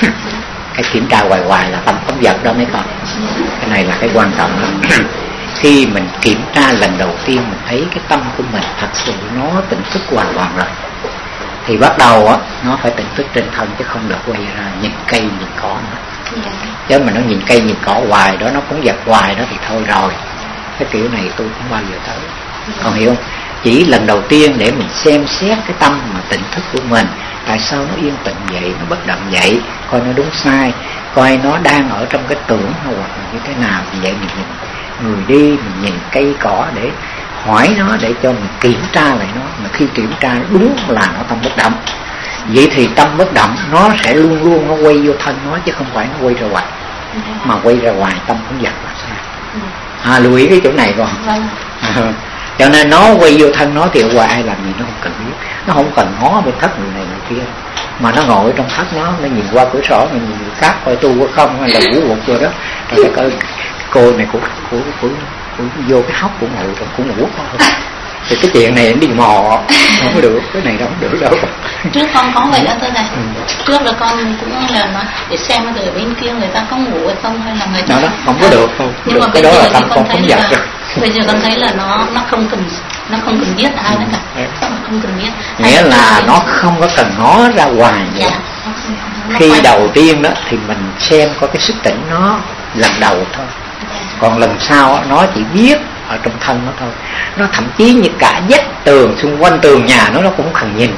Cái kiểm tra hoài hoài là tâm phóng dật đó mấy con. Cái này là cái quan trọng lắm. Khi mình kiểm tra lần đầu tiên mình thấy cái tâm của mình thật sự nó tỉnh thức hoàn toàn rồi, thì bắt đầu á nó phải tỉnh thức trên thân, chứ không được quay ra nhìn cây nhìn cỏ nữa. Yeah. Chứ mà nó nhìn cây nhìn cỏ hoài đó, nó phóng dật hoài đó thì thôi rồi, cái kiểu này tôi không bao giờ tới. Yeah. Còn hiểu không? Chỉ lần đầu tiên để mình xem xét cái tâm mà tỉnh thức của mình, tại sao nó yên tĩnh vậy, nó bất động vậy, coi nó đúng sai, coi nó đang ở trong cái tưởng hoặc là như thế nào. Vì vậy mình nhìn người đi, mình nhìn cây cỏ để hỏi nó, để cho mình kiểm tra lại nó. Mà khi kiểm tra đúng là nó tâm bất động, vậy thì tâm bất động nó sẽ luôn luôn nó quay vô thân nó, chứ không phải nó quay ra ngoài. Mà quay ra ngoài tâm cũng giật là sao. À, lưu ý cái chỗ này con. À, cho nên nó quay vô thân nó thì ở ngoài ai làm gì nó không cần biết, nó không cần ngó bên thất người này người kia, mà nó ngồi trong thất nó, nó nhìn qua cửa sổ, mình nhìn người khác coi tu có không, hay là ngủ gục rồi đó. Rồi cái coi cô này cũng cũng cũng vô cái hốc cũng ngồi rồi cũng ngủ không. Thì cái chuyện này đi mò không có được, cái này đâu không được đâu. Trước con có vậy đó tôi này. Ừ. Trước là con cũng là nói để xem ở bên kia người ta có ngủ hay không, hay là người ta đó, đó không có được không. Nhưng được. Mà Cái bây đó giờ là tâm con không giật rồi. Bây giờ con thấy là nó nó không cần nó không cần biết ai nữa cả. Ừ. Không cần biết. Nghĩa là nó không có cần ngó ra ngoài nữa. Dạ. Khi đầu tiên đó thì mình xem có cái sức tỉnh nó lần đầu thôi. Còn lần sau nó chỉ biết ở trong thân nó thôi. Nó thậm chí như cả vách tường xung quanh tường nhà nó nó cũng không nhìn.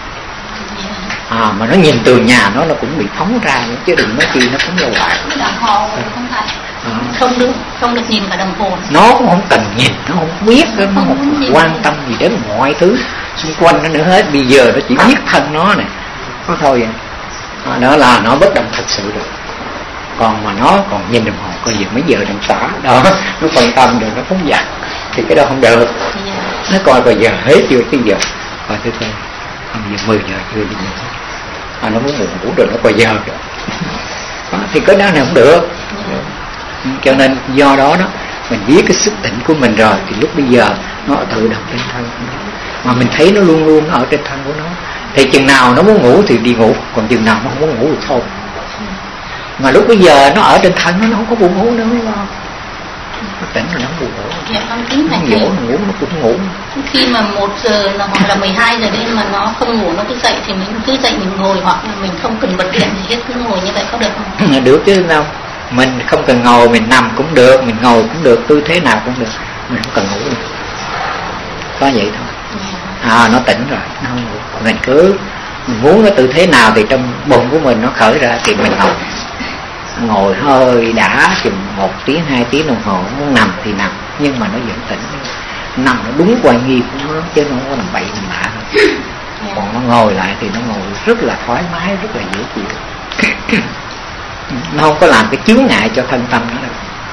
À, mà nó nhìn tường nhà nó nó cũng bị phóng ra nữa, chứ đừng nói chi nó phóng ra ngoài. Đồng hồ không phải. À. Không được không được nhìn cả đồng hồ. Nó cũng không cần nhìn, nó không biết, nó không, không quan tâm gì đến mọi thứ xung quanh nó nữa hết. Bây giờ nó chỉ biết thân nó này, có thôi vậy. À, đó là nó bất động thật sự rồi. Còn mà nó còn nhìn đồng hồ coi giờ mấy giờ đang tỏa đó, nó quan tâm rồi nó phóng dật thì cái đó không được. Nó coi coi giờ hết chưa, cái giờ coi thử coi giờ mười giờ chưa đi ngủ, à, nó muốn ngủ ngủ rồi nó coi giờ rồi. Đó, thì cái đó này không được. Cho nên do đó đó mình biết cái sức tỉnh của mình rồi thì lúc bây giờ nó tự động trên thân của nó, mà mình thấy nó luôn luôn nó ở trên thân của nó, thì chừng nào nó muốn ngủ thì đi ngủ, còn chừng nào nó không muốn ngủ thì thôi. Mà lúc bây giờ nó ở trên thân nó, nó không có buồn ngủ nữa, nó tỉnh rồi nó không buồn ngủ. Dạ, con tính nó ngủ, nó ngủ nó cũng ngủ. Khi mà một giờ là hoặc là mười hai giờ đêm mà nó không ngủ, nó cứ dậy thì mình cứ dậy mình ngồi, hoặc là mình không cần bật điện gì hết, cứ ngồi như vậy có được không? Được chứ đâu. Mình không cần ngồi, mình nằm cũng được, mình ngồi cũng được, tư thế nào cũng được, mình không cần ngủ được. Có vậy thôi. À, nó tỉnh rồi, nó không ngủ. Mình cứ mình muốn cái tư thế nào thì trong bụng của mình nó khởi ra thì mình ngồi. Ngồi hơi đã chừng một tiếng hai tiếng đồng hồ, muốn nằm thì nằm, nhưng mà nó vẫn tỉnh. Nằm nó đúng quan nghi của nó, chứ nó không có nằm bậy nằm bạ đâu. Còn nó ngồi lại thì nó ngồi rất là thoải mái, rất là dễ chịu. Nó không có làm cái chướng ngại cho thân tâm nó đâu.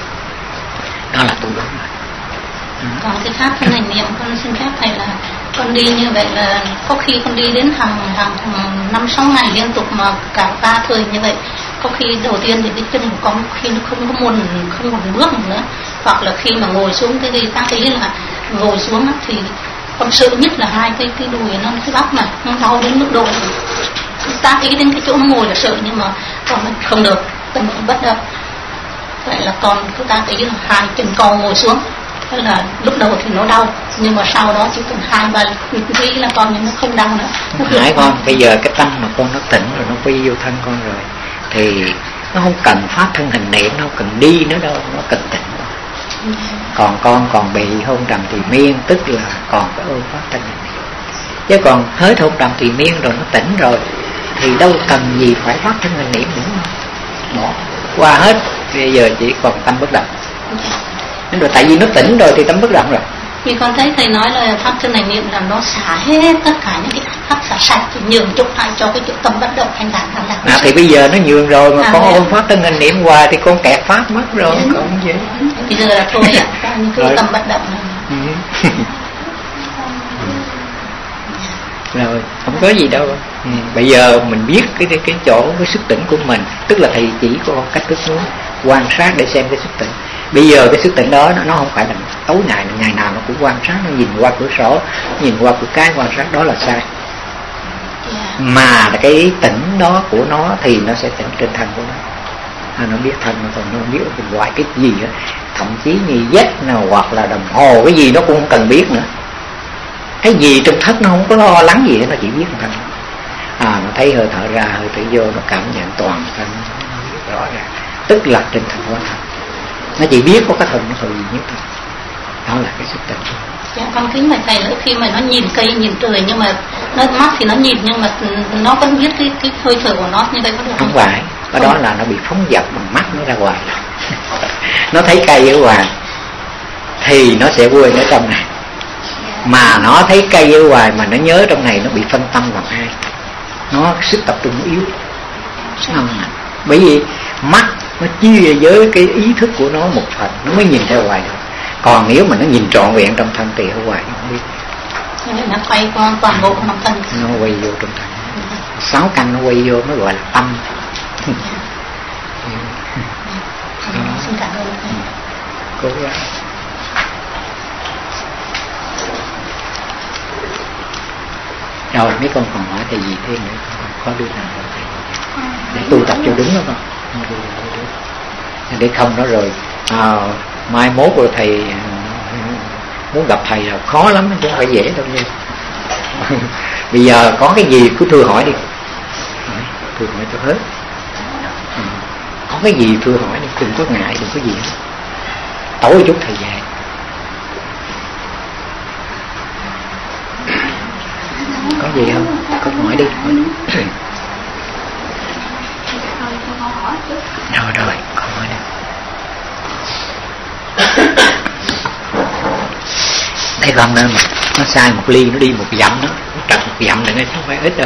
Đó là tu đúng rồi. Còn cái pháp thân hành niệm, con xin phép thầy là con đi như vậy là có khi con đi đến hàng hàng năm sáu ngày liên tục mà cả ba thời như vậy. Có khi đầu tiên thì cái chân của con khi nó không có muốn không còn bước nữa, hoặc là khi mà ngồi xuống cái gì ta thấy là ngồi xuống thì con sợ nhất là hai cái cái đùi nó cái bắp này nó đau đến mức độ ta ý đến cái chỗ nó ngồi là sợ, nhưng mà còn không được, tâm bất động. Vậy là con cứ ta ý là hai chân co ngồi xuống, thế là lúc đầu thì nó đau, nhưng mà sau đó chỉ cần hai ba nghĩ là con nhưng nó không đau nữa. Hãy con bây giờ cái tâm mà con nó tỉnh rồi, nó quy vô thân con rồi thì nó không cần phát thân hành niệm, nó không cần đi nữa đâu, nó cần tỉnh. Còn con còn bị hôn trầm thì miên, tức là còn có ơn phát thân hành niệm. Chứ còn hết hôn trầm thì miên rồi, nó tỉnh rồi thì đâu cần gì phải phát thân hành niệm nữa, bỏ qua hết. Bây giờ chỉ còn tâm bất động. Nên rồi tại vì nó tỉnh rồi thì tâm bất động rồi. Vì con thấy thầy nói là phát thân hành niệm là nó xả hết tất cả những cái pháp xả sạch, thì nhường chút lại cho cái chỗ tâm bất động thanh thản tham lạc. À, thì bây giờ nó nhường rồi mà à, con ôm phát thân hành niệm hoài thì con kẹt pháp mất rồi. Ừ. Còn gì? Bây giờ là thôi ạ, à, những cái tâm bất động này. Ừ. Rồi không có gì đâu. Ừ. Bây giờ mình biết cái cái, cái chỗ cái sức tỉnh của mình, tức là thầy chỉ có cách thức xuống quan sát để xem cái sức tỉnh. Bây giờ cái sức tỉnh đó nó, nó không phải là tối ngày ngày nào nó cũng quan sát, nó nhìn qua cửa sổ, nhìn qua cửa cái quan sát, đó là sai. Yeah. Mà cái tỉnh đó của nó thì nó sẽ tỉnh trên thân của nó. À, nó biết thân nó còn nó không biết ở bên ngoài cái gì đó. Thậm chí như vách nào hoặc là đồng hồ cái gì nó cũng không cần biết nữa. Cái gì trong thất nó không có lo lắng gì hết, nó chỉ biết thân. À, nó thấy hơi thở ra hơi thở vô, nó cảm nhận toàn thân rõ ràng, tức là trên thân của thân. Nó chỉ biết có cái thân nó thôi gì nhất thôi. Đó là cái sức tỉnh. Dạ, con kính bạch thầy nữa, khi mà nó nhìn cây nhìn trời nhưng mà nó mắt thì nó nhìn nhưng mà nó vẫn biết cái cái hơi thở của nó, như vậy có được không? Không phải, cái đó là nó bị phóng dật bằng mắt nó ra ngoài. Nó thấy cây ở ngoài thì nó sẽ quên ở trong này, mà nó thấy cây ở ngoài mà nó nhớ trong này, nó bị phân tâm vào hai, nó sức tập trung yếu. Không, bởi vì mắt nó chia với cái ý thức của nó một phần, nó mới nhìn theo ngoài được. Còn nếu mà nó nhìn trọn vẹn trong thân thì ở ngoài nó không biết. Nó quay qua toàn bộ trong thân, nó quay vô trong thân. Sáu căn nó quay vô mới gọi là tâm. Xin cảm ơn. Cố gắng. Rồi mấy con còn hỏi thầy gì thêm nữa, có đưa nào thầy để tu tập cho đúng đó con, để không nó rồi à, mai mốt rồi thầy muốn gặp thầy là khó lắm, chứ không phải dễ đâu nha. Bây giờ có cái gì cứ thưa hỏi đi, thưa hỏi cho hết. Ừ. Có cái gì thưa hỏi đi, đừng có ngại, đừng có gì hết. Tối chút thầy về. Có gì không? Có hỏi đi, hỏi đi. Rồi rồi, con hỏi đi. Thấy con nên mà nó sai một ly nó đi một dặm đó, nó trật một dặm là nó không phải ít đâu.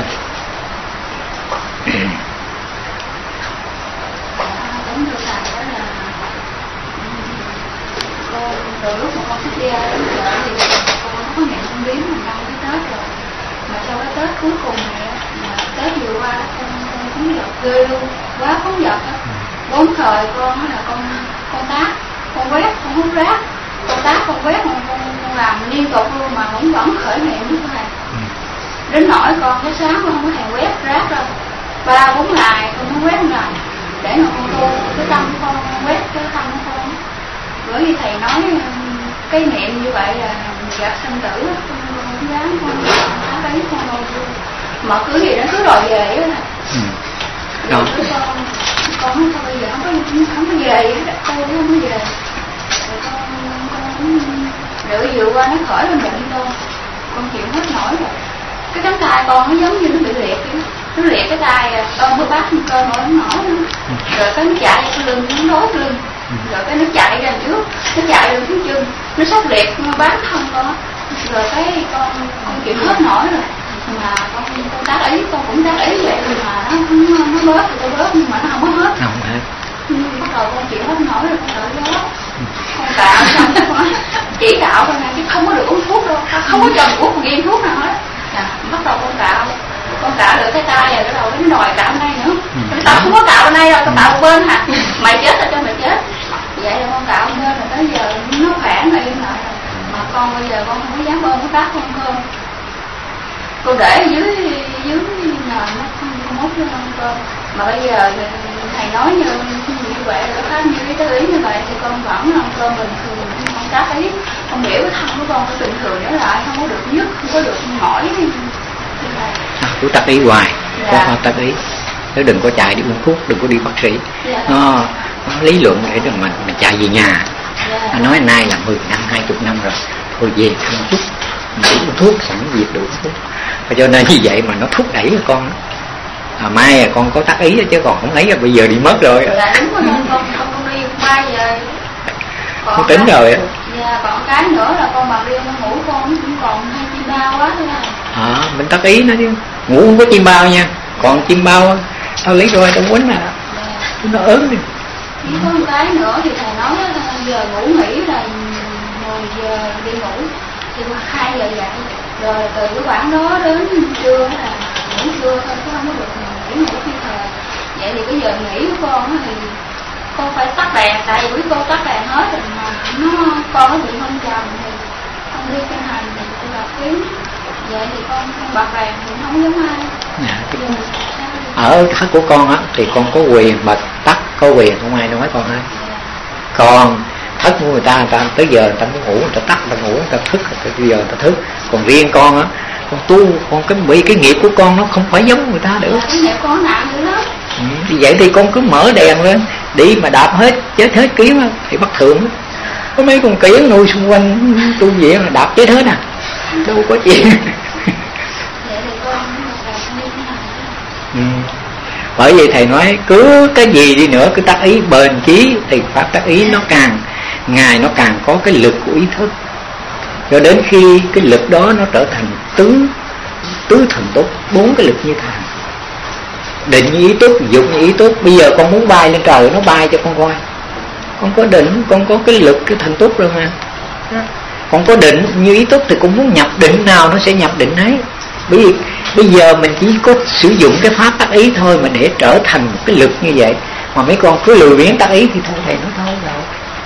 Từ lúc mà con xuất gia đến giờ thì con có nhận con biến một năm cái Tết rồi, mà sau cái Tết cuối cùng này mà Tết vừa qua con con phóng dật ghê luôn, quá phóng dật á. Bốn thời con là con con tác, con quét, con hút rác, con tác, con quét, con, con, con làm liên tục luôn mà vẫn vẫn khởi niệm như thế này. Đến nỗi con cái sáng con không có hề quét rác đâu, ba bốn ngày con không quét ngày để mà con tu cái tâm con quét cái tâm của con. Bởi vì thầy nói cái niệm như vậy là gạt sanh tử, con không dám con đá đấy con đâu mà cứ gì nó cứ đòi về á. Ừ. Rồi con con nói thôi bây giờ không có không có về, tôi không có về. Rồi con con đợi vừa qua nó khỏi lên bụng con, con chịu hết nổi rồi. Cái cánh tay con nó giống như nó bị liệt vậy, nó liệt cái tay, con mới bắt cơ nổi nó nổi nữa. Rồi cái nó chạy cái lưng nó đốt lưng. Rồi cái nó chạy ra trước, nó chạy ra phía chân, nó sốc liệt, nó bán không con. Rồi cái con con chịu hết nổi rồi, mà con con tác ý, con cũng tác ý vậy mà nó nó, nó bớt thì con bớt nhưng mà nó không có hết. Không hết. Ừ, bắt đầu con chịu hết nổi rồi con đợi gió. Con cạo xong con chỉ cạo thôi nè chứ không có được uống thuốc đâu, không có cho uống một viên thuốc nào hết. À, bắt đầu con cạo, con cạo được cái tay rồi bắt đầu nó đòi cạo đây nữa. Ừ. Tao không có cạo bên đây đâu, tao cạo một bên hả? Mày chết là cho mày chết. Vậy là con cạo bên rồi tới giờ nó khỏe nó im lại rồi. Mà con bây giờ con không có dám ôm cái bát con cơm. Con để dưới dưới nền nó không mốt cho con cơm. Mà bây giờ thầy nói như như vậy là có như cái tư ý như vậy thì con vẫn ăn cơm bình thường, con tác ý, con biểu cái thân của con cái bình thường trở lại, không có được nhức, không có được mỏi. À, cứ tác ý hoài, dạ. Có không tác ý, chứ đừng có chạy đi uống thuốc, đừng có đi bác sĩ. Dạ. Nó, nó lý luận để đừng mình mình chạy về nhà. Dạ. Nó nói nay là mười năm, hai chục năm rồi, thôi về ăn chút, mình uống thuốc sẵn việc đủ thuốc. Và cho nên như vậy mà nó thúc đẩy con. À, mai con có tác ý chứ còn không ấy là bây giờ đi mất rồi. Dạ đúng rồi, con con con đi ba giờ. Con tính rồi á. Dạ, còn cái nữa là con bằng đêm con ngủ con cũng còn hai chim bao quá thôi. À, mình tác ý nó chứ. Ngủ không có chim bao nha. Còn chim bao tao lấy rồi tao quýnh à. Dạ. Nó ớn đi. Chỉ có một cái nữa thì thầy nói là giờ ngủ nghỉ là mười giờ đi ngủ thì hai giờ dậy. Rồi từ cái khoảng đó đến trưa là ngủ trưa thôi chứ không có được nghỉ ngủ phi thời. Vậy thì cái giờ nghỉ của con thì con phải tắt đèn, tại vì cô tắt đèn hết rồi mà nó con nó bị hôn trầm thì con đi trên hành thì con gặp kiếm. Vậy thì con con bật đèn thì không giống ai. Dạ, ở thất của con á thì con có quyền bật tắt, có quyền không ai nói con hết. Dạ. Còn thất của người ta, người ta tới giờ người ta muốn ngủ, người ta tắt, người ta ngủ, người ta thức, bây giờ người ta thức. Còn riêng con á, con tu, con cái bị cái nghiệp của con nó không phải giống người ta được. Cái nghiệp con nặng dữ lắm. Ừ, vì vậy thì con cứ mở đèn lên đi mà đạp hết chết hết kiếm á thì bất thường. Có mấy con kiến nuôi xung quanh tu viện là đạp chết hết à, đâu có chuyện. Ừ. Bởi vì thầy nói cứ cái gì đi nữa cứ tác ý bền chí thì pháp tác ý nó càng ngày nó càng có cái lực của ý thức, cho đến khi cái lực đó nó trở thành tứ tứ thần túc, bốn cái lực như thằng định như ý túc, dục như ý túc. Bây giờ con muốn bay lên trời nó bay cho con coi, con có định, con có cái lực cái thần túc rồi mà. Con có định như ý túc thì con muốn nhập định nào nó sẽ nhập định ấy. Bởi vì bây giờ mình chỉ có sử dụng cái pháp tác ý thôi mà để trở thành một cái lực như vậy, mà mấy con cứ lười biếng tác ý thì thôi thầy nó thôi rồi.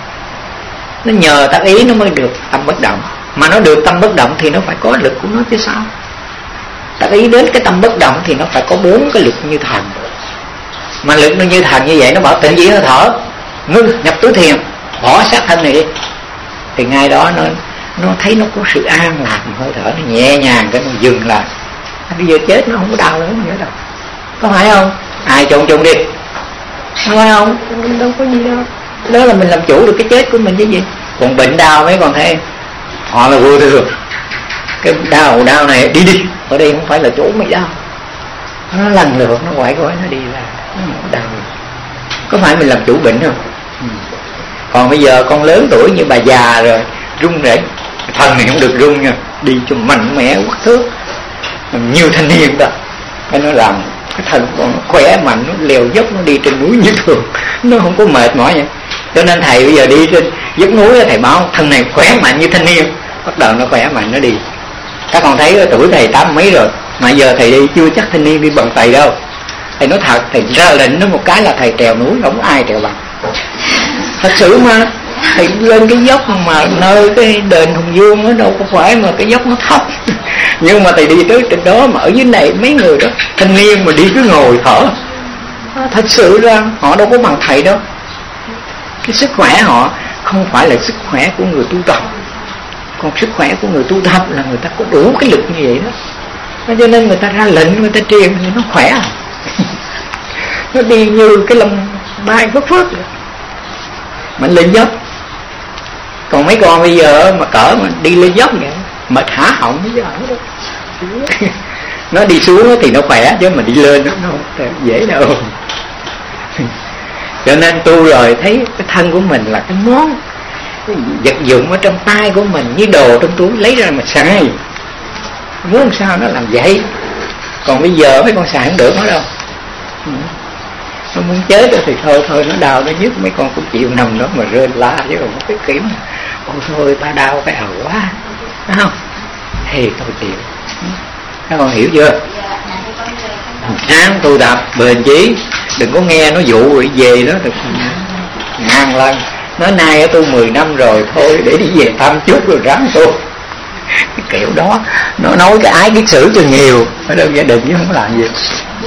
Nó nhờ tác ý nó mới được tâm bất động, mà nó được tâm bất động thì nó phải có lực của nó chứ sao. Tác ý đến cái tâm bất động thì nó phải có bốn cái lực như thần, mà lực nó như thần như vậy nó bảo tịnh chỉ hơi thở, ngưng nhập tứ thiền, bỏ xác thân này đi, thì ngay đó nó nó thấy nó có sự an lạc, hơi thở nó nhẹ nhàng, cái nó dừng lại. Bây giờ chết nó không có đau nữa nữa đâu, có phải không? Ai trộn trộn đi, không phải không? Đâu có gì đâu. Đó là mình làm chủ được cái chết của mình chứ gì. Còn bệnh đau mấy con thấy họ là vô thường, cái đau đau này đi đi, ở đây không phải là chỗ mày đau, nó lần lượt nó quậy quậy nó đi là nó không có đau. Có phải mình làm chủ bệnh không? Ừ. Còn bây giờ con lớn tuổi như bà già rồi run rẩy, thân này không được run nha, đi cho mạnh mẽ quất thước nhiều thanh niên đó, cái nó làm cái thân con nó khỏe mạnh, nó leo dốc, nó đi trên núi như thường, nó không có mệt mỏi vậy. Cho nên thầy bây giờ đi trên dốc núi thầy bảo thân này khỏe mạnh như thanh niên, bắt đầu nó khỏe mạnh nó đi. Các con thấy tuổi thầy tám mấy rồi mà giờ thầy đi chưa chắc thanh niên đi bằng thầy đâu. Thầy nói thật, thầy ra lệnh nó một cái là thầy trèo núi không ai trèo bằng. Thật sự mà thầy lên cái dốc mà nơi cái đền Hùng Vương đó đâu có phải mà cái dốc nó thấp, nhưng mà thầy đi tới trên đó mà ở dưới này mấy người đó thanh niên mà đi cứ ngồi thở, thật sự ra họ đâu có bằng thầy đâu. Cái sức khỏe họ không phải là sức khỏe của người tu tập, còn sức khỏe của người tu tập là người ta có đủ cái lực như vậy đó. Cho nên người ta ra lệnh, người ta truyền thì nó khỏe, nó đi như cái lông bay phất phất mình lên dốc. Còn mấy con bây giờ mà cỡ mà đi lên dốc vậy mệt hả họng bây giờ đó. Nó đi xuống thì nó khỏe, chứ mà đi lên nó không dễ đâu. Cho nên tu rồi thấy cái thân của mình là cái món cái vật dụng ở trong tay của mình, như đồ trong túi lấy ra mà xài, muốn sao nó làm vậy. Còn bây giờ mấy con xài không được nó đâu. Nó muốn chết thì thôi thôi, nó đau nó nhức, mấy con cũng chịu nằm đó mà rên la, chứ còn một cái kiểm ôi thôi ta đau cái ầu quá, phải không? Thì tôi chịu. Các con hiểu chưa? Sáng tu tập bền chí, đừng có nghe nó dụ rồi về đó được ngàn lần. Nói nay ở tôi mười năm rồi, thôi để đi về thăm chút rồi ráng tu. Cái kiểu đó nó nói cái ái kiết sử cho nhiều, ở đâu gia đình chứ không có làm gì.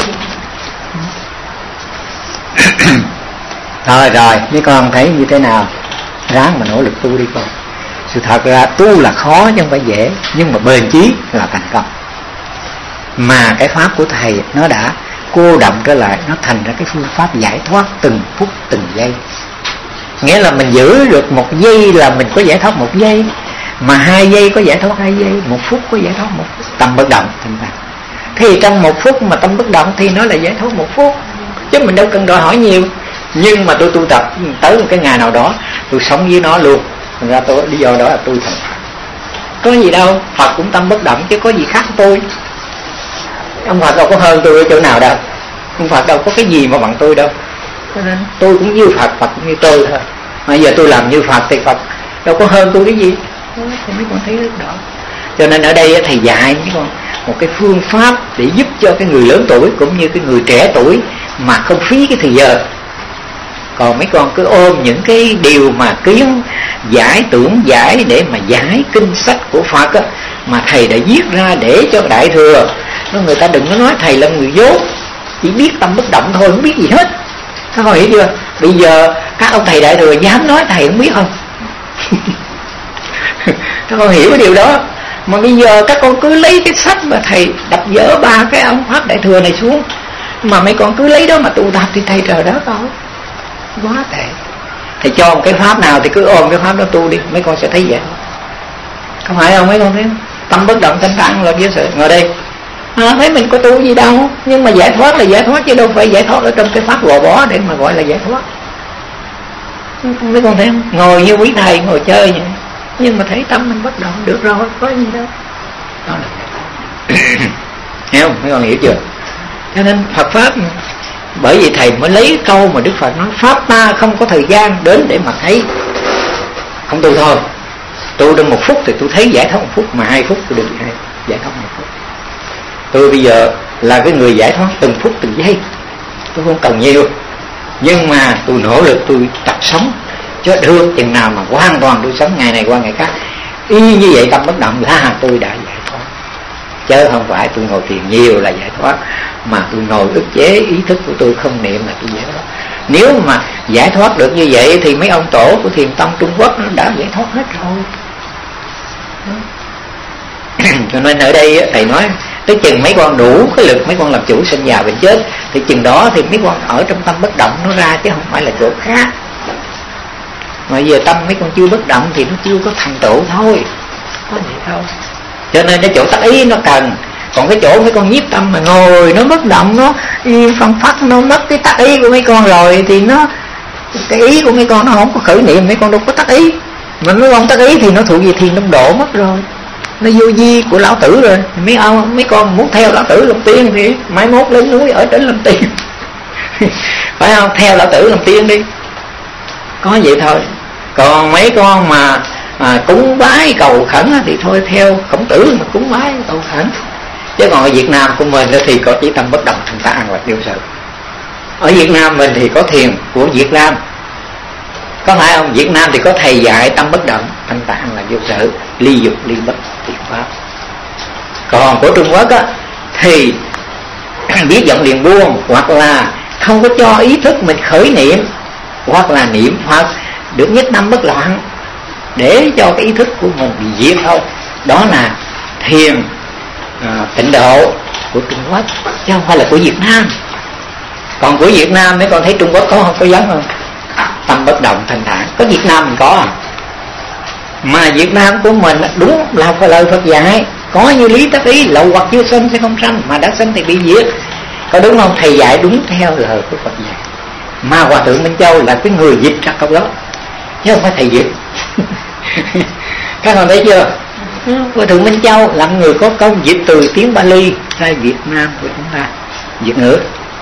Thôi rồi, mấy con thấy như thế nào? Ráng mà nỗ lực tu đi con. Sự thật ra tu là khó chứ không phải dễ, nhưng mà bền chí là thành công. Mà cái pháp của thầy nó đã cô động trở lại, nó thành ra cái phương pháp giải thoát từng phút từng giây. Nghĩa là mình giữ được một giây là mình có giải thoát một giây, mà hai giây có giải thoát hai giây, một phút có giải thoát một phút. Tâm bất động thành ra. Thì trong một phút mà tâm bất động thì nó là giải thoát một phút, chứ mình đâu cần đòi hỏi nhiều. Nhưng mà tôi tu tập tới một cái ngày nào đó tôi sống với nó luôn, thành ra tôi lý do đó là tôi thành Phật. Có gì đâu, Phật cũng tâm bất động chứ có gì khác tôi. Ông Phật đâu có hơn tôi ở chỗ nào đâu, ông Phật đâu có cái gì mà bằng tôi đâu. Cho nên tôi cũng như Phật, Phật cũng như tôi thôi. Mà giờ tôi làm như Phật thì Phật đâu có hơn tôi cái gì. Thì mấy con thấy rất rõ. Cho nên ở đây thầy dạy mấy con một cái phương pháp để giúp cho cái người lớn tuổi cũng như cái người trẻ tuổi mà không phí cái thời giờ. Còn mấy con cứ ôm những cái điều mà kiến giải tưởng giải để mà giải kinh sách của Phật á, mà thầy đã viết ra để cho đại thừa. Nó người ta đừng có nói thầy là người dốt, chỉ biết tâm bất động thôi, không biết gì hết. Các con hiểu chưa? Bây giờ các ông thầy đại thừa dám nói thầy không biết không? Các con hiểu cái điều đó. Mà bây giờ các con cứ lấy cái sách mà thầy đập dỡ ba cái ông pháp đại thừa này xuống, mà mấy con cứ lấy đó mà tụ tập thì thầy trời đó coi quá tệ. thầy cho một cái pháp nào thì cứ ôm cái pháp đó tu đi, mấy con sẽ thấy vậy. Không phải không mấy con thấy? Tâm bất động thanh thản là giới sự. Ngồi đây à, thấy mình có tu gì đâu, nhưng mà giải thoát là giải thoát chứ đâu phải giải thoát ở trong cái pháp gò bó để mà gọi là giải thoát. Mấy con thấy không? Ngồi như quý thầy ngồi chơi vậy, nhưng mà thấy tâm mình bất động, được rồi, có gì đâu. Đó là hiểu không? Mấy con hiểu chưa? Cho nên Phật pháp, bởi vì thầy mới lấy câu mà Đức Phật nói pháp ta không có thời gian đến để mà thấy. Không tu thôi, tu trong một phút thì tôi thấy giải thoát một phút, mà hai phút tôi được giải thoát một phút. Tôi bây giờ là cái người giải thoát từng phút từng giây, tôi không cần nhiều, nhưng mà tôi nỗ lực tôi tập sống cho được chừng nào mà hoàn toàn tôi sống ngày này qua ngày khác y như vậy, tâm bất động là tôi đã giải thoát. Chứ không phải tôi ngồi thiền nhiều là giải thoát, mà tôi ngồi ức chế ý thức của tôi không niệm là tôi giải thoát. Nếu mà giải thoát được như vậy thì mấy ông tổ của thiền tông Trung Quốc nó đã giải thoát hết rồi. Cho nên ở đây thầy nói tới chừng mấy con đủ cái lực, mấy con làm chủ sinh già bệnh chết, thì chừng đó thì mấy con ở trong tâm bất động nó ra, chứ không phải là chỗ khác. Mà giờ tâm mấy con chưa bất động thì nó chưa có thành tựu thôi, có vậy thôi. Cho nên cái chỗ tác ý nó cần. Còn cái chỗ mấy con nhiếp tâm mà ngồi nó bất động, nó phân phát, nó mất cái tác ý của mấy con rồi thì nó, cái ý của mấy con nó không có khởi niệm, mấy con đâu có tác ý. Mà mấy con tác ý thì nó thuộc về thiền đông độ mất rồi, nó vô vi của lão tử rồi. Mấy ông mấy con muốn theo lão tử làm tiên thì mai mốt lên núi ở trên làm tiên phải không? Theo lão tử làm tiên đi, có vậy thôi. Còn mấy con mà à, cúng bái cầu khẩn thì thôi theo Khổng Tử mà cúng bái cầu khẩn. Chứ còn ở Việt Nam của mình thì có chỉ tâm bất động thanh thản là điều sự. Ở Việt Nam mình thì có thiền của Việt Nam, có phải không? Việt Nam thì có thầy dạy tâm bất động thanh thản là vô sự, ly dục ly bất thiền pháp. Còn của Trung Quốc á thì biết giọng liền buông, hoặc là không có cho ý thức mình khởi niệm, hoặc là niệm Phật được nhất năm bất loạn để cho cái ý thức của mình bị diệt thôi. Đó là thiền à, tịnh độ của Trung Quốc, chứ không phải là của Việt Nam. Còn của Việt Nam mấy con thấy Trung Quốc có không, có giống không? Tâm bất động thanh thản, có Việt Nam mình có à. Mà Việt Nam của mình đúng là phải lời Phật dạy, có như lý tác ý, lậu hoặc chưa sinh sẽ không sanh, mà đã sinh thì bị diệt, có đúng không? Thầy dạy đúng theo lời của Phật dạy. Mà Hòa Thượng Minh Châu là cái người dịch ra câu đó, chứ không phải thầy dịch. Các con thấy chưa? Hòa Thượng Minh Châu là người có công dịch từ tiếng Bali ra Việt Nam của chúng ta, Việt ngữ.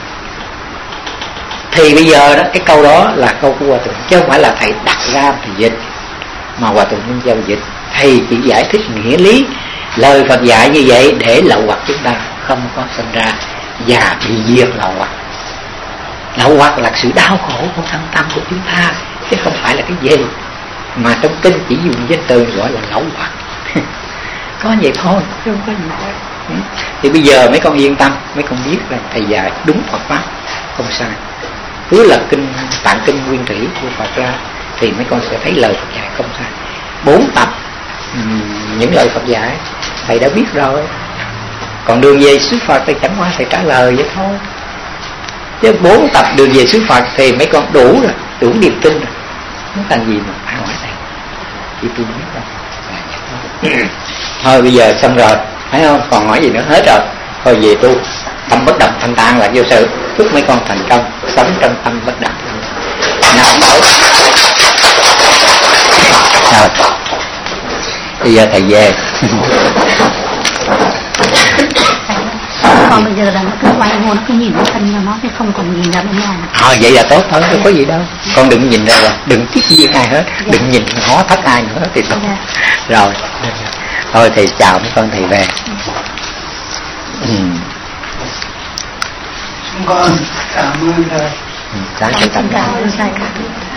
Thì bây giờ đó, cái câu đó là câu của Hòa Thượng, chứ không phải là thầy đặt ra thầy dịch, mà Hòa Thượng Minh Châu dịch. Thầy chỉ giải thích nghĩa lý lời Phật dạy như vậy để lậu hoặc chúng ta không có sinh ra và bị diệt lậu hoặc. Lậu hoặc là sự đau khổ của thân tâm của chúng ta, chứ không phải là cái gì. Mà trong kinh chỉ dùng danh từ gọi là lậu hoặc. Có vậy thôi, chứ không có gì hết. Thì bây giờ mấy con yên tâm, mấy con biết là thầy dạy đúng Phật pháp, không sai. Cứ là kinh tạng kinh nguyên thủy của Phật ra thì mấy con sẽ thấy lời Phật dạy không sai. Bốn tập những lời Phật dạy thầy đã biết rồi. Còn đường về xứ Phật thì chẳng qua thầy trả lời vậy thôi. Chứ bốn tập đường về xứ Phật thì mấy con đủ rồi, đủ niềm tin rồi, không cần gì mà phải hỏi thầy. Chỉ tôi biết đâu. Thôi bây giờ xong rồi, phải không? Còn hỏi gì nữa hết rồi. Thôi về tu, tâm bất động thanh thản là vô sự. Chúc mấy con thành công, sống trong tâm bất động. Nam mô. Rồi, bây giờ thầy về. Còn bây giờ là nó cứ quay vô, nó cứ nhìn nó thân cho nó, chứ không còn nhìn ra bên ngoài. À, vậy là tốt thôi, không có gì đâu. Con đừng nhìn ra rồi, đừng tiếp viên ai hết, dạ. Đừng nhìn ngó thắt ai nữa thì tốt. Dạ. Rồi, thôi thầy chào mấy con, thầy về. Ừ. Con cảm ơn thầy. Cảm ơn thầy. Cảm ơn thầy.